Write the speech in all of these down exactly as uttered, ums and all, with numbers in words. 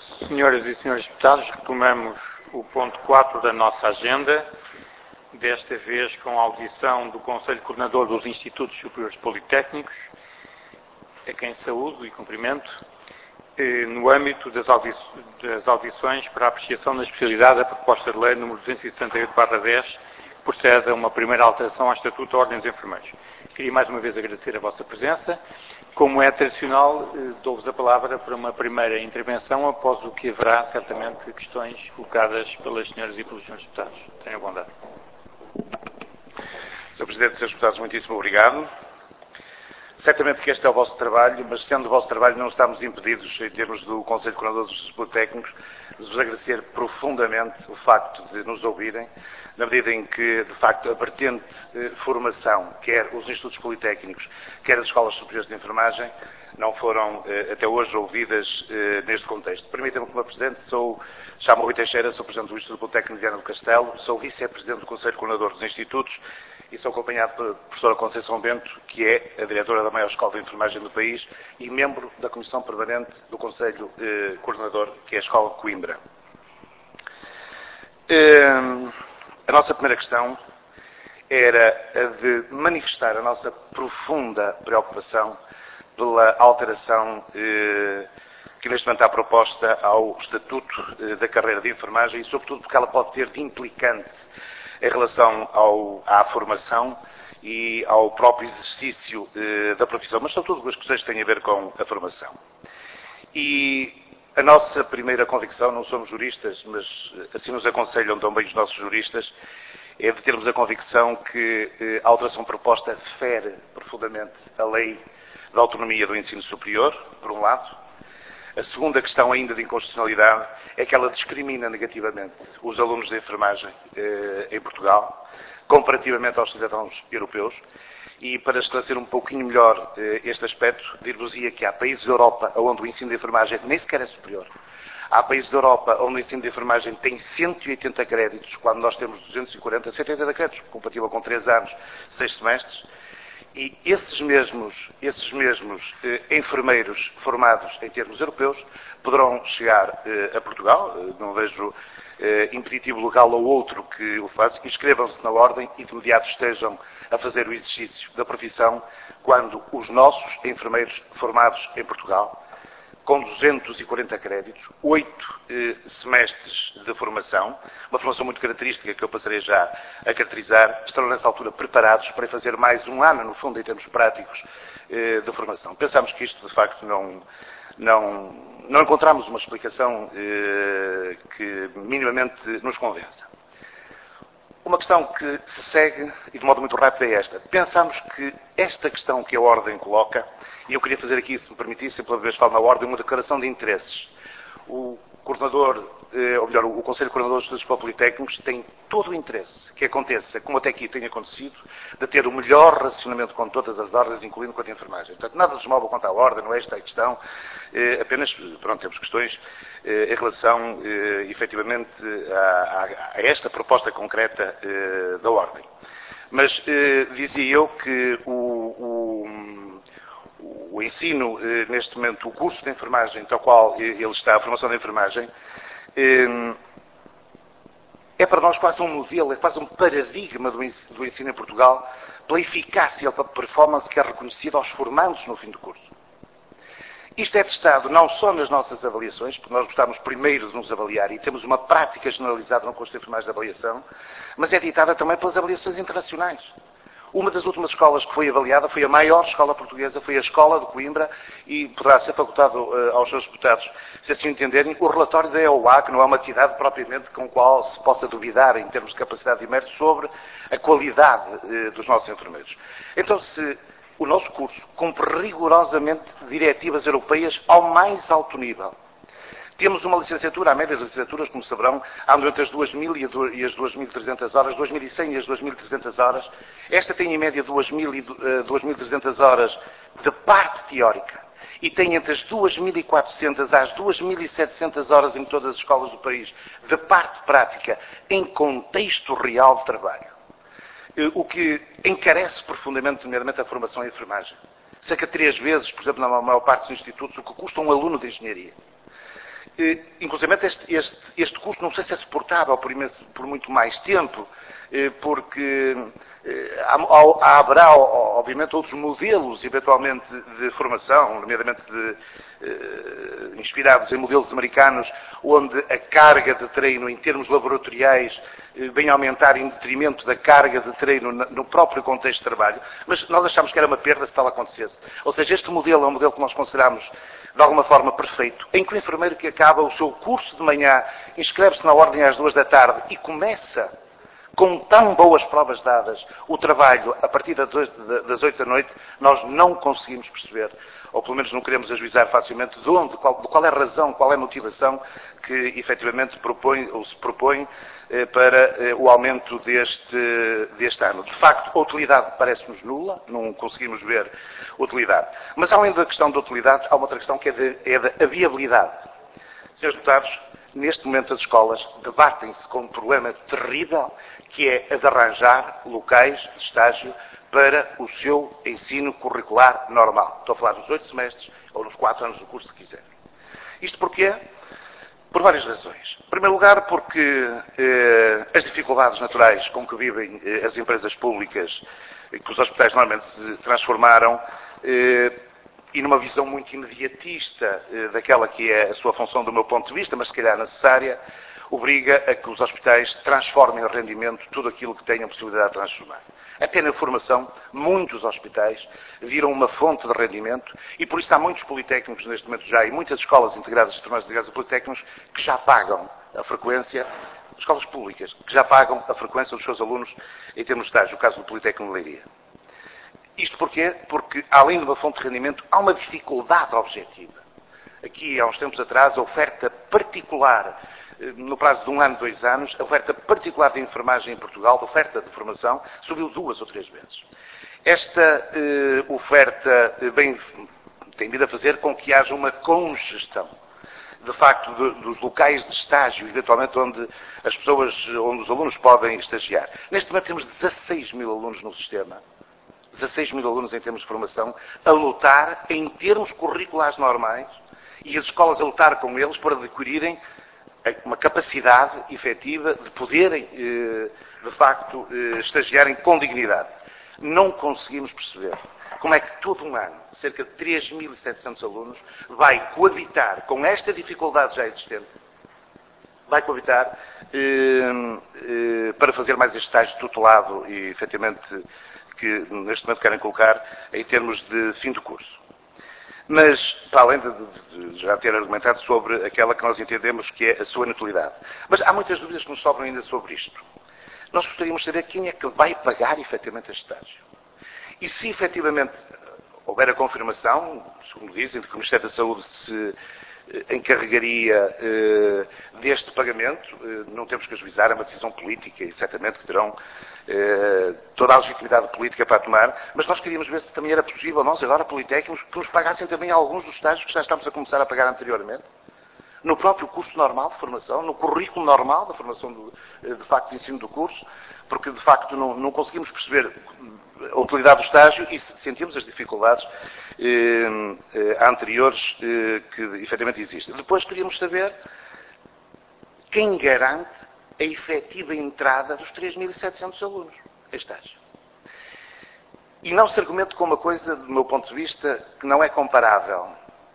Senhoras e senhores deputados, retomamos o ponto quatro da nossa agenda, desta vez com a audição do Conselho Coordenador dos Institutos Superiores Politécnicos, a quem saúdo e cumprimento, no âmbito das, audi das audições para a apreciação da especialidade da proposta de lei número duzentos e sessenta e oito barra dez, que procede a uma primeira alteração ao Estatuto da Ordem dos Enfermeiros. Queria mais uma vez agradecer a vossa presença. Como é tradicional, dou-vos a palavra para uma primeira intervenção, após o que haverá, certamente, questões colocadas pelas senhoras e pelos senhores deputados. Tenham bondade. senhor Presidente, senhores deputados, muitíssimo obrigado. Certamente que este é o vosso trabalho, mas sendo o vosso trabalho, não estamos impedidos, em termos do Conselho Coordenador dos Politécnicos, de vos agradecer profundamente o facto de nos ouvirem, na medida em que, de facto, a vertente eh, formação, quer os Institutos Politécnicos, quer as Escolas Superiores de Enfermagem, não foram eh, até hoje ouvidas eh, neste contexto. Permitam-me que me apresente, sou, chamo-me Rui Teixeira, sou Presidente do Instituto Politécnico de Viana do Castelo, sou Vice-Presidente do Conselho Coordenador dos Institutos e sou acompanhado pela professora Conceição Bento, que é a diretora da maior escola de enfermagem do país e membro da Comissão Permanente do Conselho eh, Coordenador, que é a Escola de Coimbra. Eh, a nossa primeira questão era a de manifestar a nossa profunda preocupação pela alteração eh, que neste momento está proposta ao Estatuto eh, da Carreira de Enfermagem e, sobretudo, porque ela pode ter de implicante em relação ao, à formação e ao próprio exercício eh, da profissão, mas sobretudo as questões que têm a ver com a formação. E a nossa primeira convicção, não somos juristas, mas assim nos aconselham também os nossos juristas, é de termos a convicção que eh, a alteração proposta fere profundamente a lei da autonomia do ensino superior, por um lado. A segunda questão ainda de inconstitucionalidade é que ela discrimina negativamente os alunos de enfermagem eh, em Portugal, comparativamente aos cidadãos europeus. E para esclarecer um pouquinho melhor eh, este aspecto, dir-vos-ia que há países da Europa onde o ensino de enfermagem nem sequer é superior. Há países da Europa onde o ensino de enfermagem tem cento e oitenta créditos, quando nós temos duzentos e quarenta, cento e oitenta créditos, compatível com três anos, seis semestres. E esses mesmos, esses mesmos eh, enfermeiros formados em termos europeus poderão chegar eh, a Portugal, eh, não vejo eh, impeditivo legal ou outro que o faça, inscrevam-se na ordem e de imediato estejam a fazer o exercício da profissão quando os nossos enfermeiros formados em Portugal, com duzentos e quarenta créditos, oito eh, semestres de formação, uma formação muito característica que eu passarei já a caracterizar, estarão nessa altura preparados para fazer mais um ano, no fundo, em termos práticos eh, de formação. Pensamos que isto, de facto, não, não, não encontramos uma explicação eh, que minimamente nos convença. Uma questão que se segue, e de modo muito rápido, é esta. Pensamos que esta questão que a Ordem coloca, e eu queria fazer aqui, se me permitissem, pela vez falo na Ordem, uma declaração de interesses. O coordenador, ou melhor, o Conselho Coordenador dos Estudos Politécnicos tem todo o interesse que aconteça, como até aqui tem acontecido, de ter o melhor relacionamento com todas as ordens, incluindo com a de enfermagem. Portanto, nada desmóvel quanto à Ordem, não é esta a questão, apenas, pronto, temos questões em relação, efetivamente, a, a, a esta proposta concreta da Ordem. Mas dizia eu que o, o O ensino, neste momento, o curso de enfermagem, tal qual ele está, a formação de enfermagem, é para nós quase um modelo, é quase um paradigma do ensino em Portugal, pela eficácia, pela performance que é reconhecida aos formandos no fim do curso. Isto é testado não só nas nossas avaliações, porque nós gostamos primeiro de nos avaliar e temos uma prática generalizada no curso de enfermagem de avaliação, mas é ditada também pelas avaliações internacionais. Uma das últimas escolas que foi avaliada foi a maior escola portuguesa, foi a Escola de Coimbra, e poderá ser facultado uh, aos seus deputados, se assim entenderem, o relatório da E O A, que não é uma entidade propriamente com a qual se possa duvidar em termos de capacidade de mérito sobre a qualidade uh, dos nossos enfermeiros. Então, se o nosso curso cumpre rigorosamente diretivas europeias ao mais alto nível, temos uma licenciatura, a média das licenciaturas, como saberão, andam entre as duas mil e as duas mil e trezentas horas, duas mil e cem e as duas mil e trezentas horas. Esta tem em média duas mil e trezentas horas de parte teórica e tem entre as duas mil e quatrocentas às duas mil e setecentas horas em todas as escolas do país de parte prática em contexto real de trabalho. O que encarece profundamente, nomeadamente, a formação em enfermagem. Cerca de três vezes, por exemplo, na maior parte dos institutos, o que custa um aluno de engenharia. Inclusive, este, este, este custo não sei se é suportável por, imenso, por muito mais tempo, porque há, haverá, obviamente, outros modelos, eventualmente, de formação, nomeadamente de, inspirados em modelos americanos, onde a carga de treino, em termos laboratoriais, vem a aumentar em detrimento da carga de treino no próprio contexto de trabalho, mas nós achamos que era uma perda se tal acontecesse. Ou seja, este modelo é um modelo que nós consideramos de alguma forma perfeito, em que o enfermeiro que acaba o seu curso de manhã inscreve-se na ordem às duas da tarde e começa, com tão boas provas dadas, o trabalho a partir das oito da noite, nós não conseguimos perceber, ou pelo menos não queremos ajuizar facilmente, de onde, qual, de qual é a razão, qual é a motivação que efetivamente propõe, ou se propõe eh, para eh, o aumento deste, deste ano. De facto, a utilidade parece-nos nula, não conseguimos ver utilidade. Mas além da questão da utilidade, há uma outra questão que é, de, é da viabilidade. Senhores deputados, neste momento as escolas debatem-se com um problema terrível, que é a de arranjar locais de estágio para o seu ensino curricular normal. Estou a falar dos oito semestres ou nos quatro anos do curso, se quiser. Isto porquê? Por várias razões. Em primeiro lugar, porque eh, as dificuldades naturais com que vivem eh, as empresas públicas, eh, que os hospitais normalmente se transformaram, eh, e numa visão muito imediatista eh, daquela que é a sua função do meu ponto de vista, mas se calhar necessária, obriga a que os hospitais transformem em rendimento tudo aquilo que tenham possibilidade de transformar. Até na formação, muitos hospitais viram uma fonte de rendimento e por isso há muitos politécnicos neste momento já e muitas escolas integradas, formações integradas a politécnicos, que já pagam a frequência, escolas públicas, que já pagam a frequência dos seus alunos em termos de estágio, o caso do Politécnico de Leiria. Isto porquê? Porque, além de uma fonte de rendimento, há uma dificuldade objetiva. Aqui, há uns tempos atrás, a oferta particular, no prazo de um ano, dois anos, a oferta particular de enfermagem em Portugal, a oferta de formação, subiu duas ou três vezes. Esta eh, oferta eh, bem, tem vindo a fazer com que haja uma congestão, de facto, de, dos locais de estágio, eventualmente onde as pessoas, onde os alunos podem estagiar. Neste momento temos dezasseis mil alunos no sistema, dezasseis mil alunos em termos de formação, a lutar em termos curriculares normais e as escolas a lutar com eles para adquirirem uma capacidade efetiva de poderem, de facto, estagiarem com dignidade. Não conseguimos perceber como é que todo um ano, cerca de três mil e setecentos alunos, vai coabitar com esta dificuldade já existente, vai coabitar eh, eh, para fazer mais este estágio tutelado e, efetivamente, que neste momento querem colocar em termos de fim de curso. Mas, para além de, de, de já ter argumentado sobre aquela que nós entendemos que é a sua inutilidade. Mas há muitas dúvidas que nos sobram ainda sobre isto. Nós gostaríamos de saber quem é que vai pagar efetivamente este estágio. E se efetivamente houver a confirmação, segundo dizem, de que o Ministério da Saúde se encarregaria eh, deste pagamento, eh, não temos que ajuizar, é uma decisão política e certamente que terão eh, toda a legitimidade política para tomar, mas nós queríamos ver se também era possível, nós agora, politécnicos, que nos pagassem também alguns dos estágios que já estamos a começar a pagar anteriormente, no próprio curso normal de formação, no currículo normal da formação, do, de facto, de ensino do curso, porque, de facto, não, não conseguimos perceber a utilidade do estágio e sentimos as dificuldades eh, eh, anteriores eh, que, efetivamente, existem. Depois queríamos saber quem garante a efetiva entrada dos três mil e setecentos alunos em estágio. E não se argumente com uma coisa, do meu ponto de vista, que não é comparável.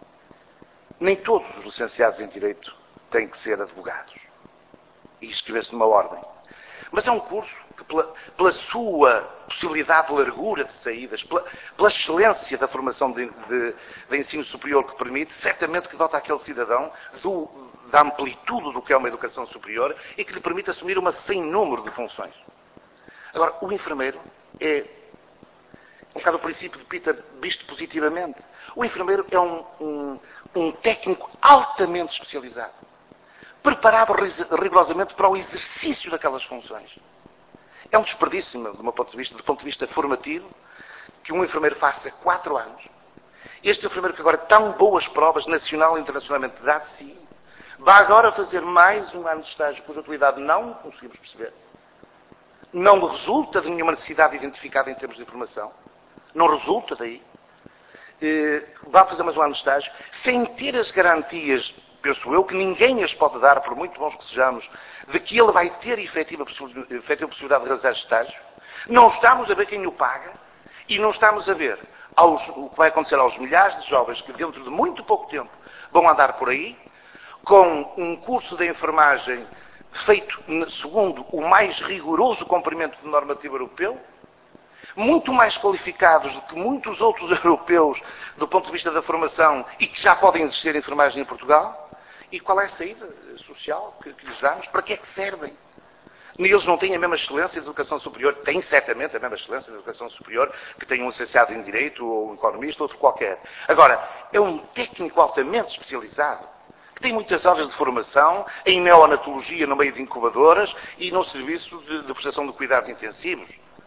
Nem todos os licenciados em Direito têm que ser advogados e inscrever-se numa ordem. Mas é um curso que, pela, pela sua possibilidade de largura de saídas, pela, pela excelência da formação de, de, de ensino superior que permite, certamente que dota aquele cidadão do, da amplitude do que é uma educação superior e que lhe permite assumir uma sem número de funções. Agora, o enfermeiro é um bocado o princípio de Peter visto positivamente. O enfermeiro é um, um, um técnico altamente especializado, preparado rigorosamente para o exercício daquelas funções. É um desperdício, do meu ponto de vista, do ponto de vista formativo, que um enfermeiro faça quatro anos. Este enfermeiro que agora tão boas provas, nacional e internacionalmente, dá de si, vai agora fazer mais um ano de estágio cuja utilidade não conseguimos perceber. Não resulta de nenhuma necessidade identificada em termos de informação. Não resulta daí. Vai fazer mais um ano de estágio sem ter as garantias penso eu, que ninguém as pode dar, por muito bons que sejamos, de que ele vai ter efetiva possibilidade de realizar estágio. Não estamos a ver quem o paga e não estamos a ver aos, o que vai acontecer aos milhares de jovens que dentro de muito pouco tempo vão andar por aí, com um curso de enfermagem feito segundo o mais rigoroso cumprimento do normativo europeu, muito mais qualificados do que muitos outros europeus do ponto de vista da formação e que já podem exercer enfermagem em Portugal. E qual é a saída social que, que lhes damos? Para que é que servem? Eles não têm a mesma excelência de educação superior, têm certamente a mesma excelência de educação superior que tem um licenciado em Direito ou um economista, outro qualquer. Agora, é um técnico altamente especializado, que tem muitas horas de formação em neonatologia no meio de incubadoras e no serviço de, de prestação de cuidados intensivos.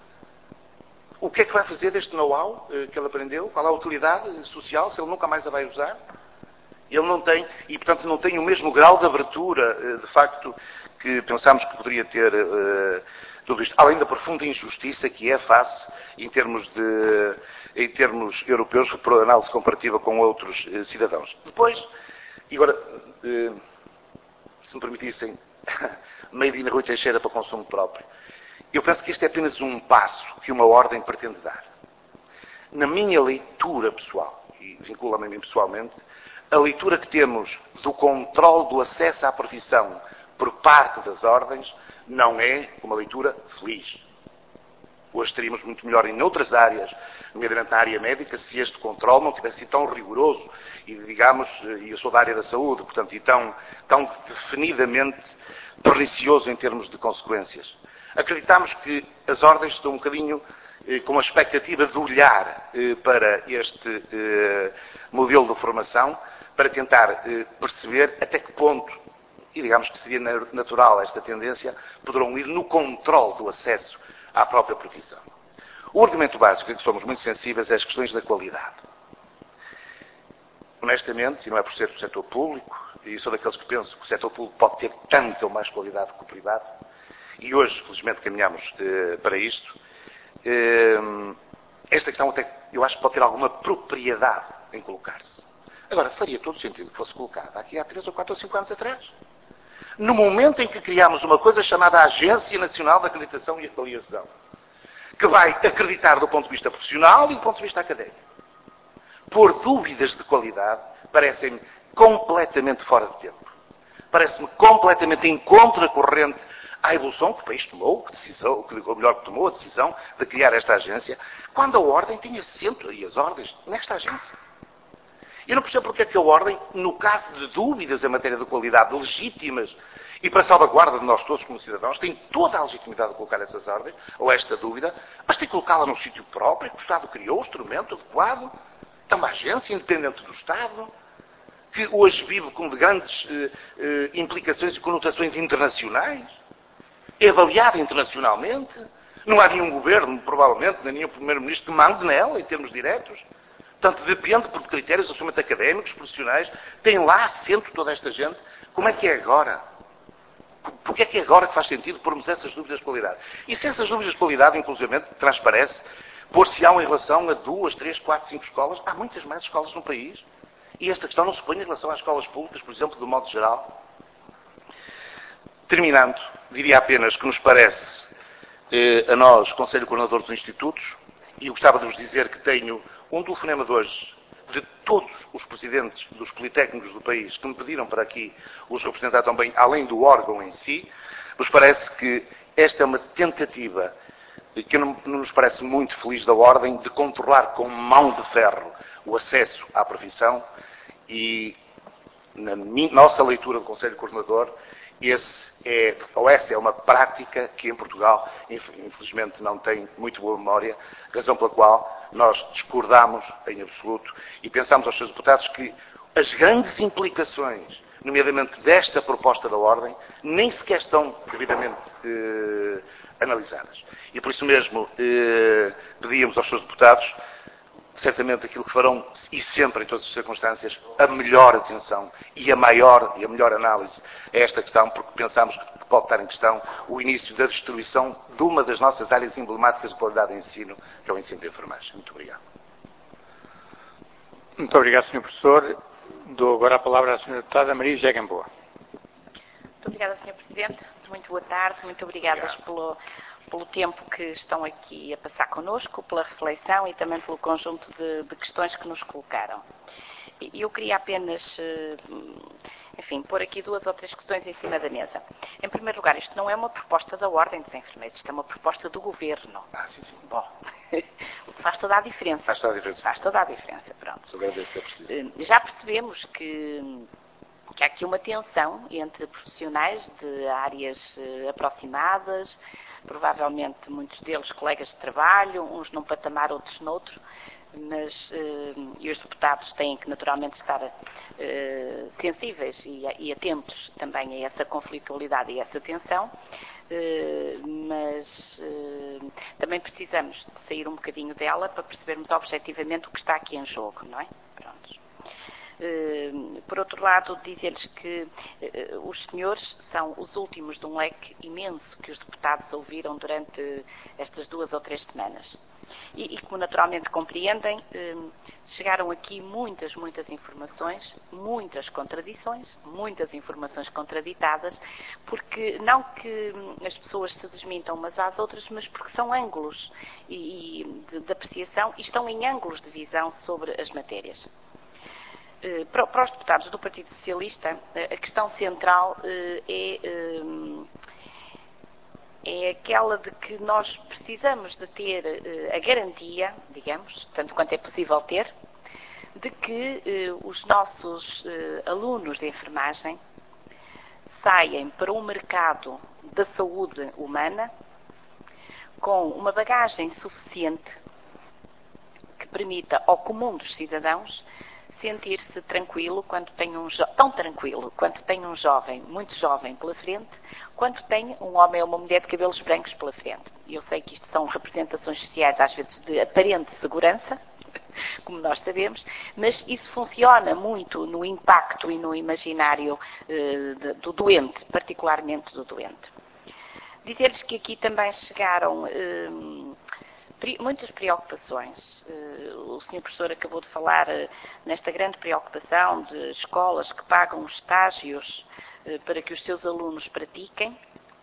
O que é que vai fazer deste know-how que ele aprendeu? Qual é a utilidade social se ele nunca mais a vai usar? Ele não tem, e portanto não tem o mesmo grau de abertura, de facto, que pensámos que poderia ter uh, tudo isto. Além da profunda injustiça que é face, em termos, de, em termos europeus, por análise comparativa com outros uh, cidadãos. Depois, e agora, uh, se me permitissem, Made in Rui Teixeira para consumo próprio. Eu penso que este é apenas um passo que uma ordem pretende dar. Na minha leitura pessoal, e vincula-me a mim pessoalmente, a leitura que temos do controle do acesso à profissão por parte das ordens não é uma leitura feliz. Hoje estaríamos muito melhor em outras áreas, nomeadamente na área médica, se este controle não tivesse sido tão rigoroso e, digamos, e eu sou da área da saúde, portanto, e tão, tão definidamente pernicioso em termos de consequências. Acreditamos que as ordens estão um bocadinho eh, com a expectativa de olhar eh, para este eh, modelo de formação para tentar eh, perceber até que ponto, e digamos que seria natural esta tendência, poderão ir no controle do acesso à própria profissão. O argumento básico em que somos muito sensíveis é as questões da qualidade. Honestamente, e não é por ser do setor público, e sou daqueles que pensam que o setor público pode ter tanta ou mais qualidade que o privado, e hoje, felizmente, caminhamos eh, para isto, eh, esta questão até, eu acho que pode ter alguma propriedade em colocar-se. Agora, faria todo o sentido que fosse colocada aqui há três ou quatro ou cinco anos atrás. No momento em que criámos uma coisa chamada Agência Nacional de Acreditação e Avaliação, que vai acreditar do ponto de vista profissional e do ponto de vista académico. Por dúvidas de qualidade, parecem-me completamente fora de tempo. Parece-me completamente em contracorrente à evolução que o país tomou, que decisão, que, ou melhor, que tomou a decisão de criar esta agência, quando a ordem tem assento, e as ordens, nesta agência. Eu não percebo porque é que a ordem, no caso de dúvidas em matéria de qualidade legítimas e para salvaguarda de nós todos como cidadãos, tem toda a legitimidade de colocar essas ordens, ou esta dúvida, mas tem que colocá-la num sítio próprio, que o Estado criou, o instrumento adequado, é uma agência independente do Estado, que hoje vive com grandes eh, eh, implicações e conotações internacionais, é avaliada internacionalmente, não há nenhum governo, provavelmente, nem nenhum primeiro-ministro que mande nela, em termos diretos. Portanto, depende por critérios absolutamente académicos, profissionais, tem lá assento toda esta gente. Como é que é agora? Porque é que é agora que faz sentido pormos essas dúvidas de qualidade? E se essas dúvidas de qualidade, inclusivamente, transparece, por-se-ão em relação a duas, três, quatro, cinco escolas, há muitas mais escolas no país. E esta questão não se põe em relação às escolas públicas, por exemplo, do modo geral. Terminando, diria apenas que nos parece, eh, a nós, Conselho Coordenador dos Institutos, e eu gostava de vos dizer que tenho um telefonema de hoje de todos os presidentes dos politécnicos do país que me pediram para aqui os representar também, além do órgão em si, nos parece que esta é uma tentativa que não, não nos parece muito feliz da ordem de controlar com mão de ferro o acesso à profissão e, na minha, nossa leitura do Conselho Coordenador, esse é, ou essa é uma prática que em Portugal, infelizmente, não tem muito boa memória, razão pela qual nós discordamos em absoluto e pensamos aos seus deputados que as grandes implicações, nomeadamente desta proposta da ordem, nem sequer estão devidamente eh, analisadas. E por isso mesmo eh, pedíamos aos seus deputados certamente aquilo que farão, e sempre em todas as circunstâncias, a melhor atenção e a maior e a melhor análise a esta questão, porque pensamos que pode estar em questão o início da destruição de uma das nossas áreas emblemáticas de qualidade de ensino, que é o ensino de enfermagem. Muito obrigado. Muito obrigado, senhor Professor. Dou agora a palavra à senhora Deputada Maria José Gamboa. Muito obrigada, senhor Presidente. Muito boa tarde. Muito obrigadas pelo, pelo tempo que estão aqui a passar connosco, pela reflexão e também pelo conjunto de, de questões que nos colocaram. E eu queria apenas, enfim, pôr aqui duas ou três questões em cima da mesa. Em primeiro lugar, isto não é uma proposta da Ordem dos Enfermeiros, isto é uma proposta do Governo. Ah, sim, sim. Bom, faz toda a diferença. Faz toda a diferença. Faz toda a diferença, pronto. Sou agradeço que é preciso. Já percebemos que, que há aqui uma tensão entre profissionais de áreas uh, aproximadas, provavelmente muitos deles colegas de trabalho, uns num patamar, outros noutro, mas uh, e os deputados têm que naturalmente estar uh, sensíveis e, e atentos também a essa conflitualidade e a essa tensão, uh, mas uh, também precisamos de sair um bocadinho dela para percebermos objetivamente o que está aqui em jogo, não é? Pronto. Uh, por outro lado, dizer-lhes que uh, os senhores são os últimos de um leque imenso que os deputados ouviram durante estas duas ou três semanas. E, e como naturalmente compreendem, uh, chegaram aqui muitas, muitas informações, muitas contradições, muitas informações contraditadas, porque não que as pessoas se desmintam umas às outras, mas porque são ângulos e, e de, de apreciação e estão em ângulos de visão sobre as matérias. Para os deputados do Partido Socialista, a questão central é, é aquela de que nós precisamos de ter a garantia, digamos, tanto quanto é possível ter, de que os nossos alunos de enfermagem saem para um mercado da saúde humana com uma bagagem suficiente que permita ao comum dos cidadãos sentir-se tranquilo quando tem um jo- tão tranquilo quanto tem um jovem, muito jovem pela frente, quanto tem um homem ou uma mulher de cabelos brancos pela frente. E eu sei que isto são representações sociais às vezes de aparente segurança, como nós sabemos, mas isso funciona muito no impacto e no imaginário eh, de, do doente, particularmente do doente. Dizer-lhes que aqui também chegaram eh, muitas preocupações. O senhor Professor acabou de falar nesta grande preocupação de escolas que pagam estágios para que os seus alunos pratiquem,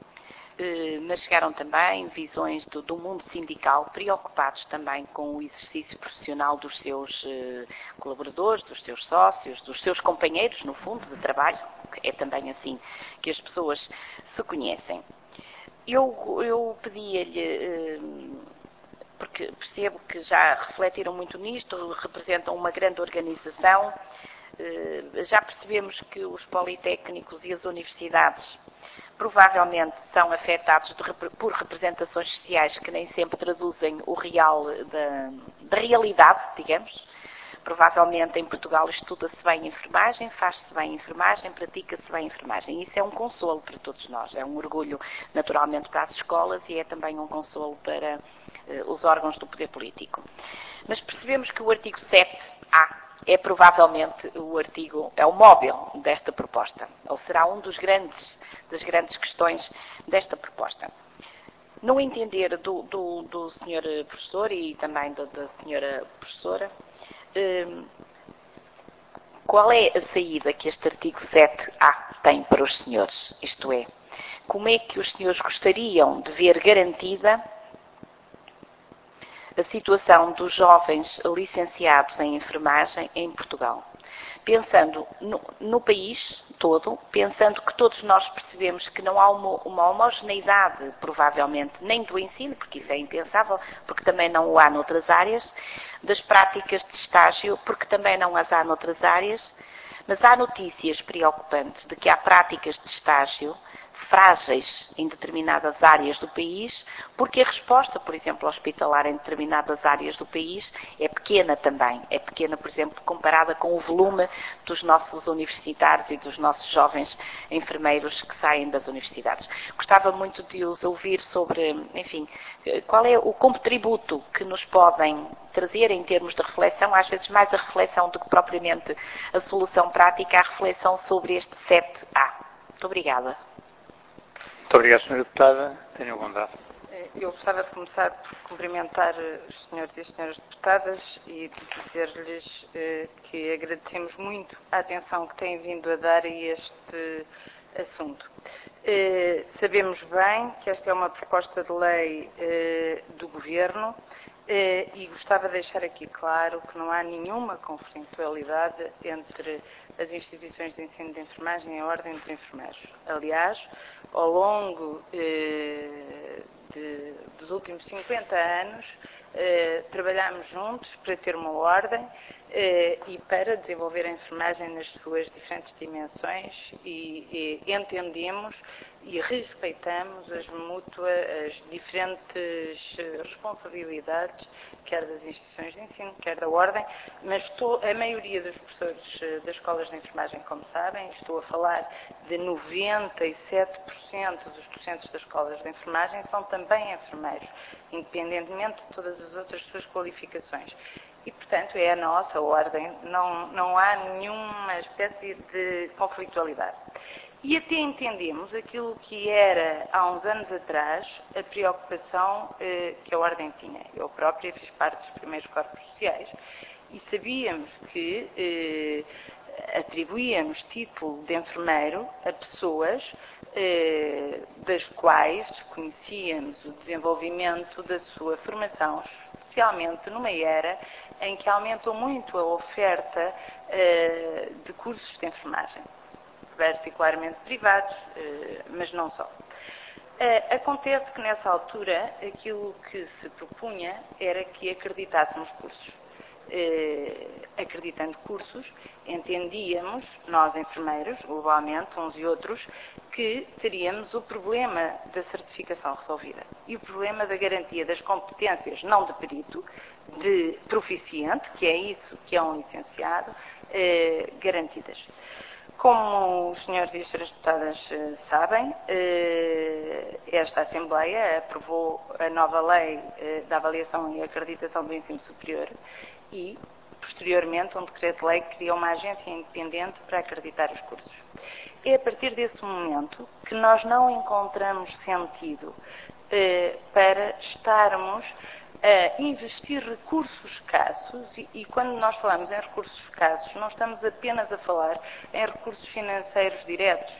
mas chegaram também visões do, do mundo sindical preocupados também com o exercício profissional dos seus colaboradores, dos seus sócios, dos seus companheiros, no fundo, de trabalho. É também assim que as pessoas se conhecem. Eu, eu pedia-lhe, porque percebo que já refletiram muito nisto, representam uma grande organização, já percebemos que os politécnicos e as universidades provavelmente são afetados de, por representações sociais que nem sempre traduzem o real da, da realidade, digamos. Provavelmente em Portugal estuda-se bem enfermagem, faz-se bem enfermagem, pratica-se bem enfermagem. Isso é um consolo para todos nós, é um orgulho naturalmente para as escolas e é também um consolo para uh, os órgãos do poder político. Mas percebemos que o artigo sete A é provavelmente o artigo, é o móvel desta proposta, ou será um dos grandes, das grandes questões desta proposta. No entender do, do, do senhor professor e também da, da senhora professora, hum, qual é a saída que este artigo sete A tem para os senhores? Isto é, como é que os senhores gostariam de ver garantida a situação dos jovens licenciados em enfermagem em Portugal? Pensando no, no país todo, pensando que todos nós percebemos que não há uma, uma homogeneidade, provavelmente, nem do ensino, porque isso é impensável, porque também não o há noutras áreas, das práticas de estágio, porque também não as há noutras áreas, mas há notícias preocupantes de que há práticas de estágio frágeis em determinadas áreas do país, porque a resposta, por exemplo, hospitalar em determinadas áreas do país é pequena também. É pequena, por exemplo, comparada com o volume dos nossos universitários e dos nossos jovens enfermeiros que saem das universidades. Gostava muito de os ouvir sobre, enfim, qual é o contributo que nos podem trazer em termos de reflexão, às vezes mais a reflexão do que propriamente a solução prática, a reflexão sobre este sete A. Muito obrigada. Muito obrigado, senhora Deputada. Tenha bondade. Eu gostava de começar por cumprimentar os senhores e as senhoras deputadas e de dizer-lhes que agradecemos muito a atenção que têm vindo a dar a este assunto. Sabemos bem que esta é uma proposta de lei do Governo e gostava de deixar aqui claro que não há nenhuma conflitualidade entre as instituições de ensino de enfermagem e a Ordem dos Enfermeiros. Aliás, ao longo eh, de, dos últimos cinquenta anos, eh, trabalhamos juntos para ter uma ordem eh, e para desenvolver a enfermagem nas suas diferentes dimensões e, e entendemos e respeitamos as mútuas, as diferentes responsabilidades, quer das instituições de ensino, quer da ordem, mas estou, a maioria dos professores das escolas de enfermagem, como sabem, estou a falar de noventa e sete por cento dos docentes das escolas de enfermagem são também enfermeiros, independentemente de todas as outras suas qualificações. E, portanto, é a nossa ordem, não, não há nenhuma espécie de conflitualidade. E até entendemos aquilo que era, há uns anos atrás, a preocupação eh, que a Ordem tinha. Eu própria fiz parte dos primeiros corpos sociais e sabíamos que eh, atribuíamos título de enfermeiro a pessoas eh, das quais desconhecíamos o desenvolvimento da sua formação, especialmente numa era em que aumentou muito a oferta eh, de cursos de enfermagem, particularmente privados, mas não só. Acontece que nessa altura aquilo que se propunha era que acreditássemos cursos. Acreditando cursos, entendíamos, nós enfermeiros, globalmente, uns e outros, que teríamos o problema da certificação resolvida e o problema da garantia das competências, não de perito, de proficiente, que é isso que é um licenciado, garantidas. Como os senhores e as senhoras deputadas sabem, esta Assembleia aprovou a nova lei da avaliação e acreditação do ensino superior e, posteriormente, um decreto-lei que cria uma agência independente para acreditar os cursos. É a partir desse momento que nós não encontramos sentido para estarmos a investir recursos escassos e, e quando nós falamos em recursos escassos não estamos apenas a falar em recursos financeiros diretos,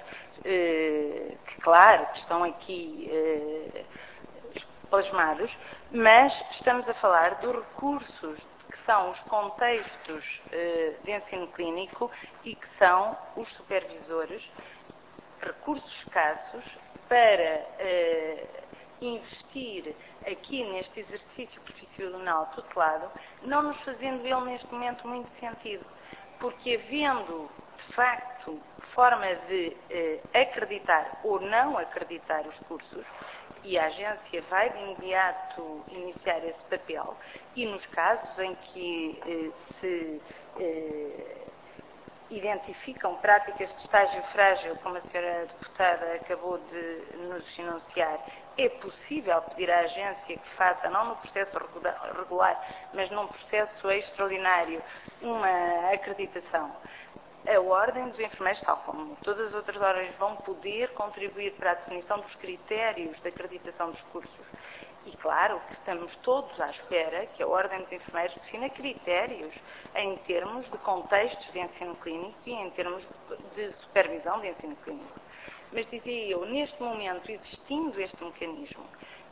eh, que claro, que estão aqui eh, plasmados, mas estamos a falar dos recursos que são os contextos eh, de ensino clínico e que são os supervisores, recursos escassos para eh, investir aqui neste exercício profissional tutelado, não nos fazendo ele neste momento muito sentido, porque havendo de facto forma de eh, acreditar ou não acreditar os cursos, e a agência vai de imediato iniciar esse papel, e nos casos em que eh, se eh, identificam práticas de estágio frágil, como a senhora deputada acabou de nos enunciar, é possível pedir à agência que faça, não no processo regular, mas num processo extraordinário, uma acreditação. A Ordem dos Enfermeiros, tal como todas as outras ordens, vão poder contribuir para a definição dos critérios de acreditação dos cursos. E claro que estamos todos à espera que a Ordem dos Enfermeiros defina critérios em termos de contextos de ensino clínico e em termos de, de supervisão de ensino clínico. Mas dizia eu, neste momento, existindo este mecanismo,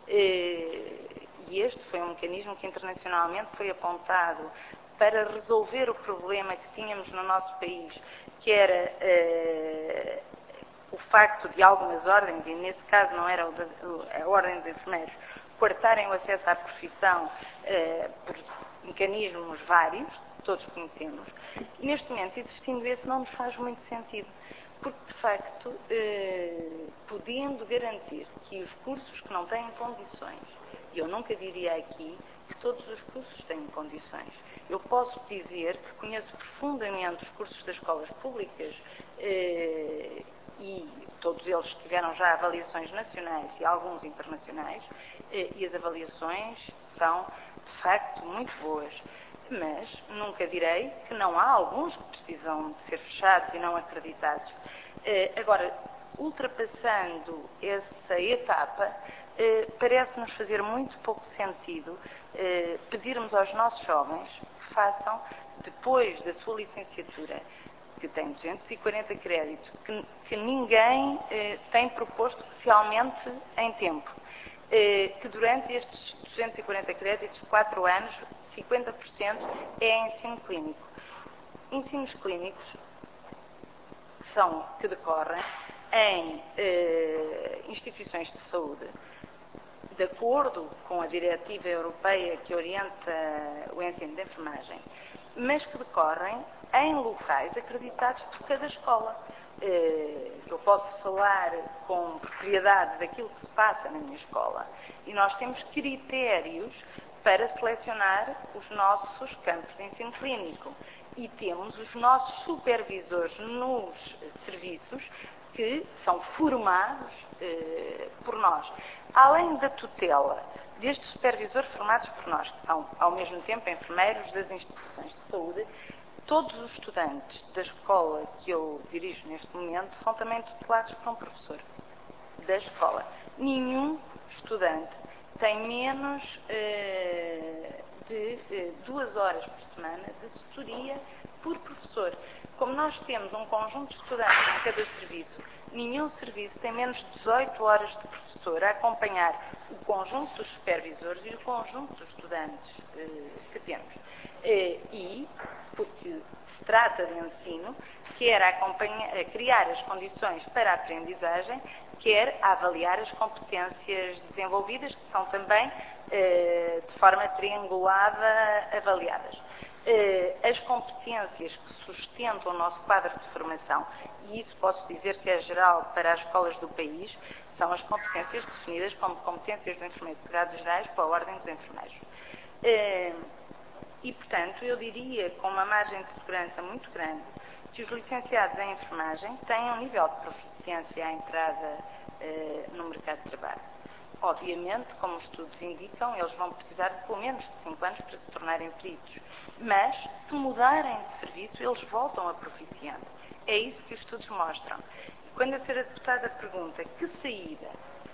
eh, e este foi um mecanismo que internacionalmente foi apontado para resolver o problema que tínhamos no nosso país, que era eh, o facto de algumas ordens, e nesse caso não era a Ordem dos Enfermeiros, coartarem o acesso à profissão eh, por mecanismos vários, que todos conhecemos. Neste momento, existindo esse, não nos faz muito sentido, porque, de facto, eh, podendo garantir que os cursos que não têm condições, e eu nunca diria aqui que todos os cursos têm condições, eu posso dizer que conheço profundamente os cursos das escolas públicas eh, e todos eles tiveram já avaliações nacionais e alguns internacionais, eh, e as avaliações são, de facto, muito boas. Mas nunca direi que não há alguns que precisam de ser fechados e não acreditados. Eh, agora, ultrapassando essa etapa, eh, parece-nos fazer muito pouco sentido eh, pedirmos aos nossos jovens que façam, depois da sua licenciatura, que tem duzentos e quarenta créditos, que, que ninguém eh, tem proposto que se aumente em tempo, eh, que durante estes duzentos e quarenta créditos, quatro anos, cinquenta por cento é ensino clínico. Ensinos clínicos são, que decorrem em eh, instituições de saúde, de acordo com a diretiva europeia que orienta o ensino de enfermagem, mas que decorrem em locais acreditados por cada escola. Eu posso falar com propriedade daquilo que se passa na minha escola e nós temos critérios para selecionar os nossos campos de ensino clínico e temos os nossos supervisores nos serviços que são formados eh, por nós. Além da tutela destes supervisores formados por nós, que são ao mesmo tempo enfermeiros das instituições de saúde, todos os estudantes da escola que eu dirijo neste momento são também tutelados por um professor da escola. Nenhum estudante tem menos eh, de eh, duas horas por semana de tutoria por professor. Como nós temos um conjunto de estudantes em cada serviço, nenhum serviço tem menos de dezoito horas de professor a acompanhar o conjunto dos supervisores e o conjunto dos estudantes eh, que temos. Eh, e, porque se trata de ensino, quer a a criar as condições para a aprendizagem, quer a avaliar as competências desenvolvidas, que são também eh, de forma triangulada avaliadas. As competências que sustentam o nosso quadro de formação, e isso posso dizer que é geral para as escolas do país, são as competências definidas como competências do enfermeiro de cuidados gerais pela Ordem dos Enfermeiros. E, portanto, eu diria, com uma margem de segurança muito grande, que os licenciados em enfermagem têm um nível de proficiência à entrada no mercado de trabalho. Obviamente, como os estudos indicam, eles vão precisar de pelo menos de cinco anos para se tornarem peritos. Mas, se mudarem de serviço, eles voltam a proficiente. É isso que os estudos mostram. E quando a senhora deputada pergunta que saída,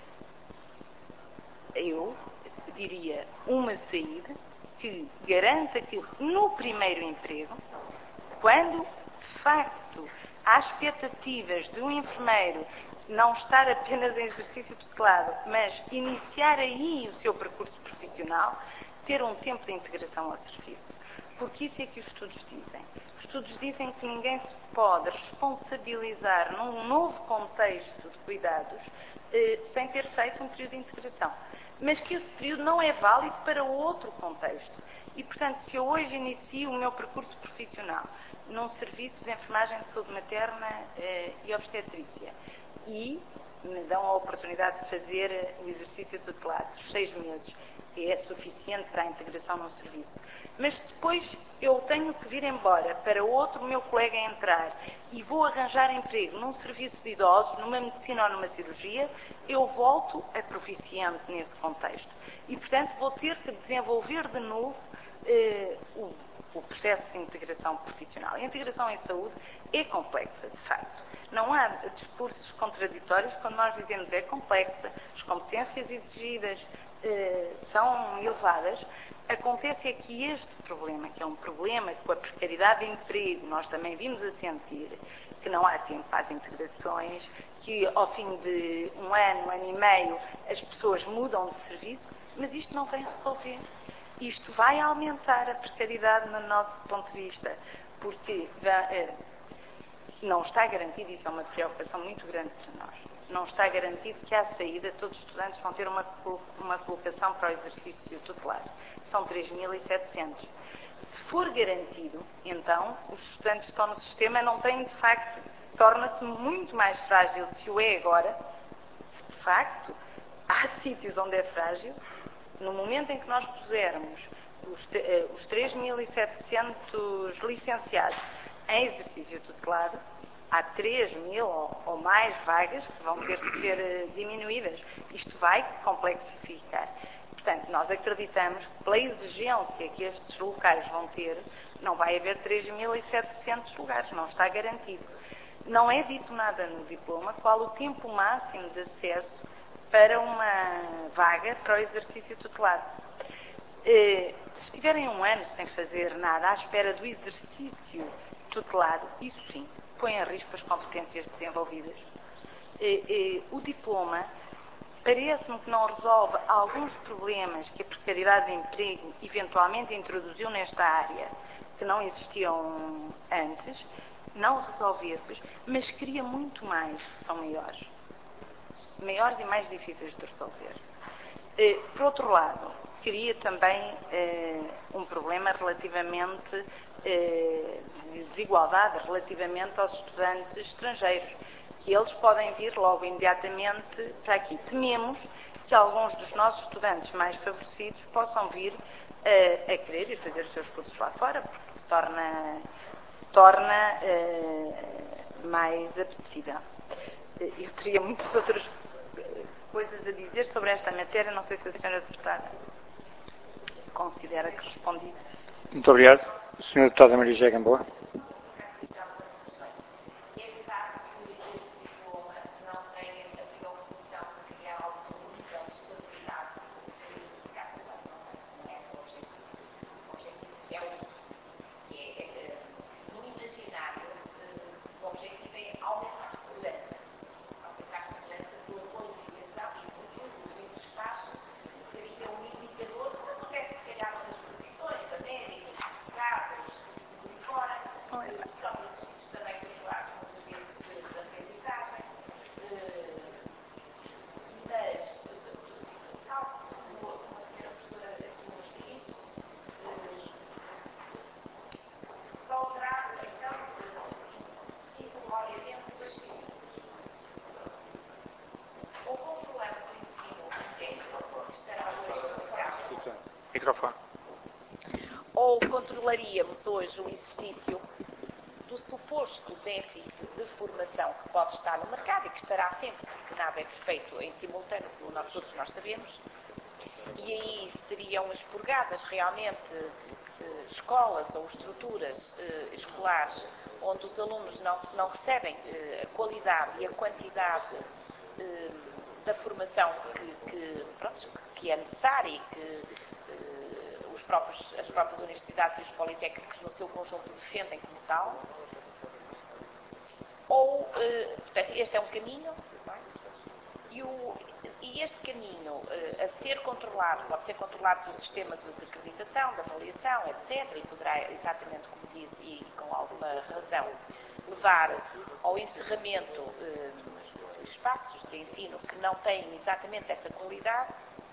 eu diria uma saída que garanta que no primeiro emprego, quando de facto há expectativas de um enfermeiro não estar apenas em exercício tutelado, mas iniciar aí o seu percurso profissional, ter um tempo de integração ao serviço. Porque isso é que os estudos dizem. Os estudos dizem que ninguém se pode responsabilizar num novo contexto de cuidados eh, sem ter feito um período de integração. Mas que esse período não é válido para outro contexto. E, portanto, se eu hoje inicio o meu percurso profissional num serviço de enfermagem de saúde materna eh, e obstetrícia, e me dão a oportunidade de fazer o exercício tutelado, seis meses, que é suficiente para a integração no serviço. Mas depois eu tenho que vir embora para outro meu colega entrar e vou arranjar emprego num serviço de idosos, numa medicina ou numa cirurgia, eu volto a proficiente nesse contexto. E, portanto, vou ter que desenvolver de novo eh, o, o processo de integração profissional. A integração em saúde é complexa, de facto. Não há discursos contraditórios quando nós dizemos é complexa, as competências exigidas eh, são elevadas. Acontece é que este problema, que é um problema com a precariedade de emprego, nós também vimos a sentir que não há tempo para as integrações, que ao fim de um ano, um ano e meio, as pessoas mudam de serviço, mas isto não vem resolver. Isto vai aumentar a precariedade no nosso ponto de vista, porque eh, não está garantido, isso é uma preocupação muito grande para nós, não está garantido que à saída todos os estudantes vão ter uma, uma colocação para o exercício tutelar. São três mil e setecentos. Se for garantido, então, os estudantes que estão no sistema não têm, de facto, torna-se muito mais frágil se o é agora. De facto, há sítios onde é frágil. No momento em que nós pusermos os, os três mil e setecentos licenciados em exercício tutelado, há três mil ou, ou mais vagas que vão ter que ser diminuídas. Isto vai complexificar. Portanto, nós acreditamos que pela exigência que estes locais vão ter, não vai haver três mil e setecentos lugares, não está garantido. Não é dito nada no diploma qual o tempo máximo de acesso para uma vaga para o exercício tutelado. Se estiverem um ano sem fazer nada, à espera do exercício tutelado, isso sim, põe em risco as competências desenvolvidas. O diploma parece-me que não resolve alguns problemas que a precariedade de emprego eventualmente introduziu nesta área, que não existiam antes, não resolve esses, mas cria muito mais que são maiores. Maiores e mais difíceis de resolver. Por outro lado, cria também um problema relativamente de desigualdade relativamente aos estudantes estrangeiros, que eles podem vir logo imediatamente para aqui. Tememos que alguns dos nossos estudantes mais favorecidos possam vir uh, a querer ir fazer os seus cursos lá fora, porque se torna, se torna uh, mais apetecível. Eu teria muitas outras coisas a dizer sobre esta matéria, não sei se a senhora deputada considera que respondi. Muito obrigado. senhora Deputada Maria José Gamboa. Microfone. Ou controlaríamos hoje o exercício do suposto déficit de formação que pode estar no mercado e que estará sempre, porque nada é perfeito em simultâneo, como nós, todos nós sabemos, e aí seriam expurgadas realmente eh, escolas ou estruturas eh, escolares onde os alunos não, não recebem eh, a qualidade e a quantidade eh, da formação que, que, pronto, que é necessária e que eh, os próprios, as próprias universidades e os politécnicos no seu conjunto defendem como tal. Ou, eh, portanto, este é um caminho, não é? e, o, e este caminho eh, a ser controlado, pode ser controlado pelo sistema de, de acreditação, de avaliação, etcétera, e poderá, exatamente como diz, e com alguma razão, levar ao encerramento eh, de espaços de ensino que não têm exatamente essa qualidade.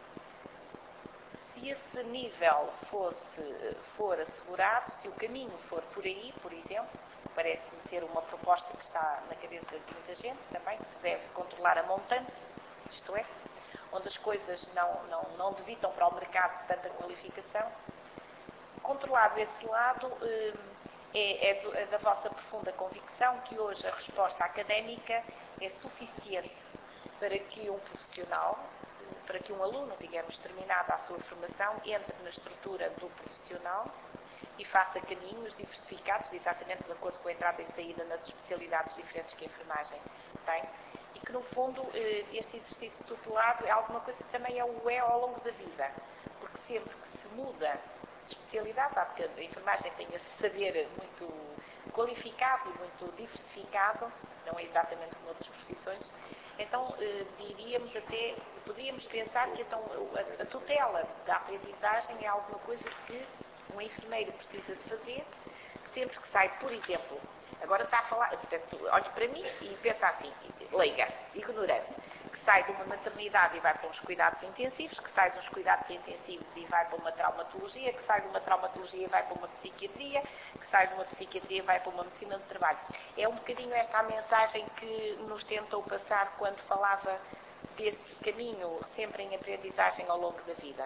Se esse nível fosse, for assegurado, se o caminho for por aí, por exemplo, parece-me ser uma proposta que está na cabeça de muita gente também, que se deve controlar a montante, isto é, onde as coisas não, não, não debitam para o mercado de tanta qualificação. Controlado esse lado, é, é, do, é da vossa profunda convicção que hoje a resposta académica é suficiente para que um profissional, para que um aluno, digamos, terminada a sua formação, entre na estrutura do profissional e faça caminhos diversificados, exatamente de acordo com a entrada e saída nas especialidades diferentes que a enfermagem tem, e que, no fundo, este exercício tutelado é alguma coisa que também é o é ao longo da vida, porque sempre que se muda de especialidade, dado que a enfermagem tem esse saber muito qualificado e muito diversificado, não é exatamente como outras profissões, então eh, diríamos até, poderíamos pensar que então, a, a tutela da aprendizagem é alguma coisa que um enfermeiro precisa de fazer, sempre que sai, por exemplo, agora está a falar, portanto, olhe para mim e pensa assim, leiga, ignorante, que sai de uma maternidade e vai para uns cuidados intensivos, que sai dos cuidados intensivos e vai para uma traumatologia, que sai de uma traumatologia e vai para uma psiquiatria, que sai de uma psiquiatria e vai para uma medicina do trabalho. É um bocadinho esta a mensagem que nos tentou passar quando falava desse caminho sempre em aprendizagem ao longo da vida.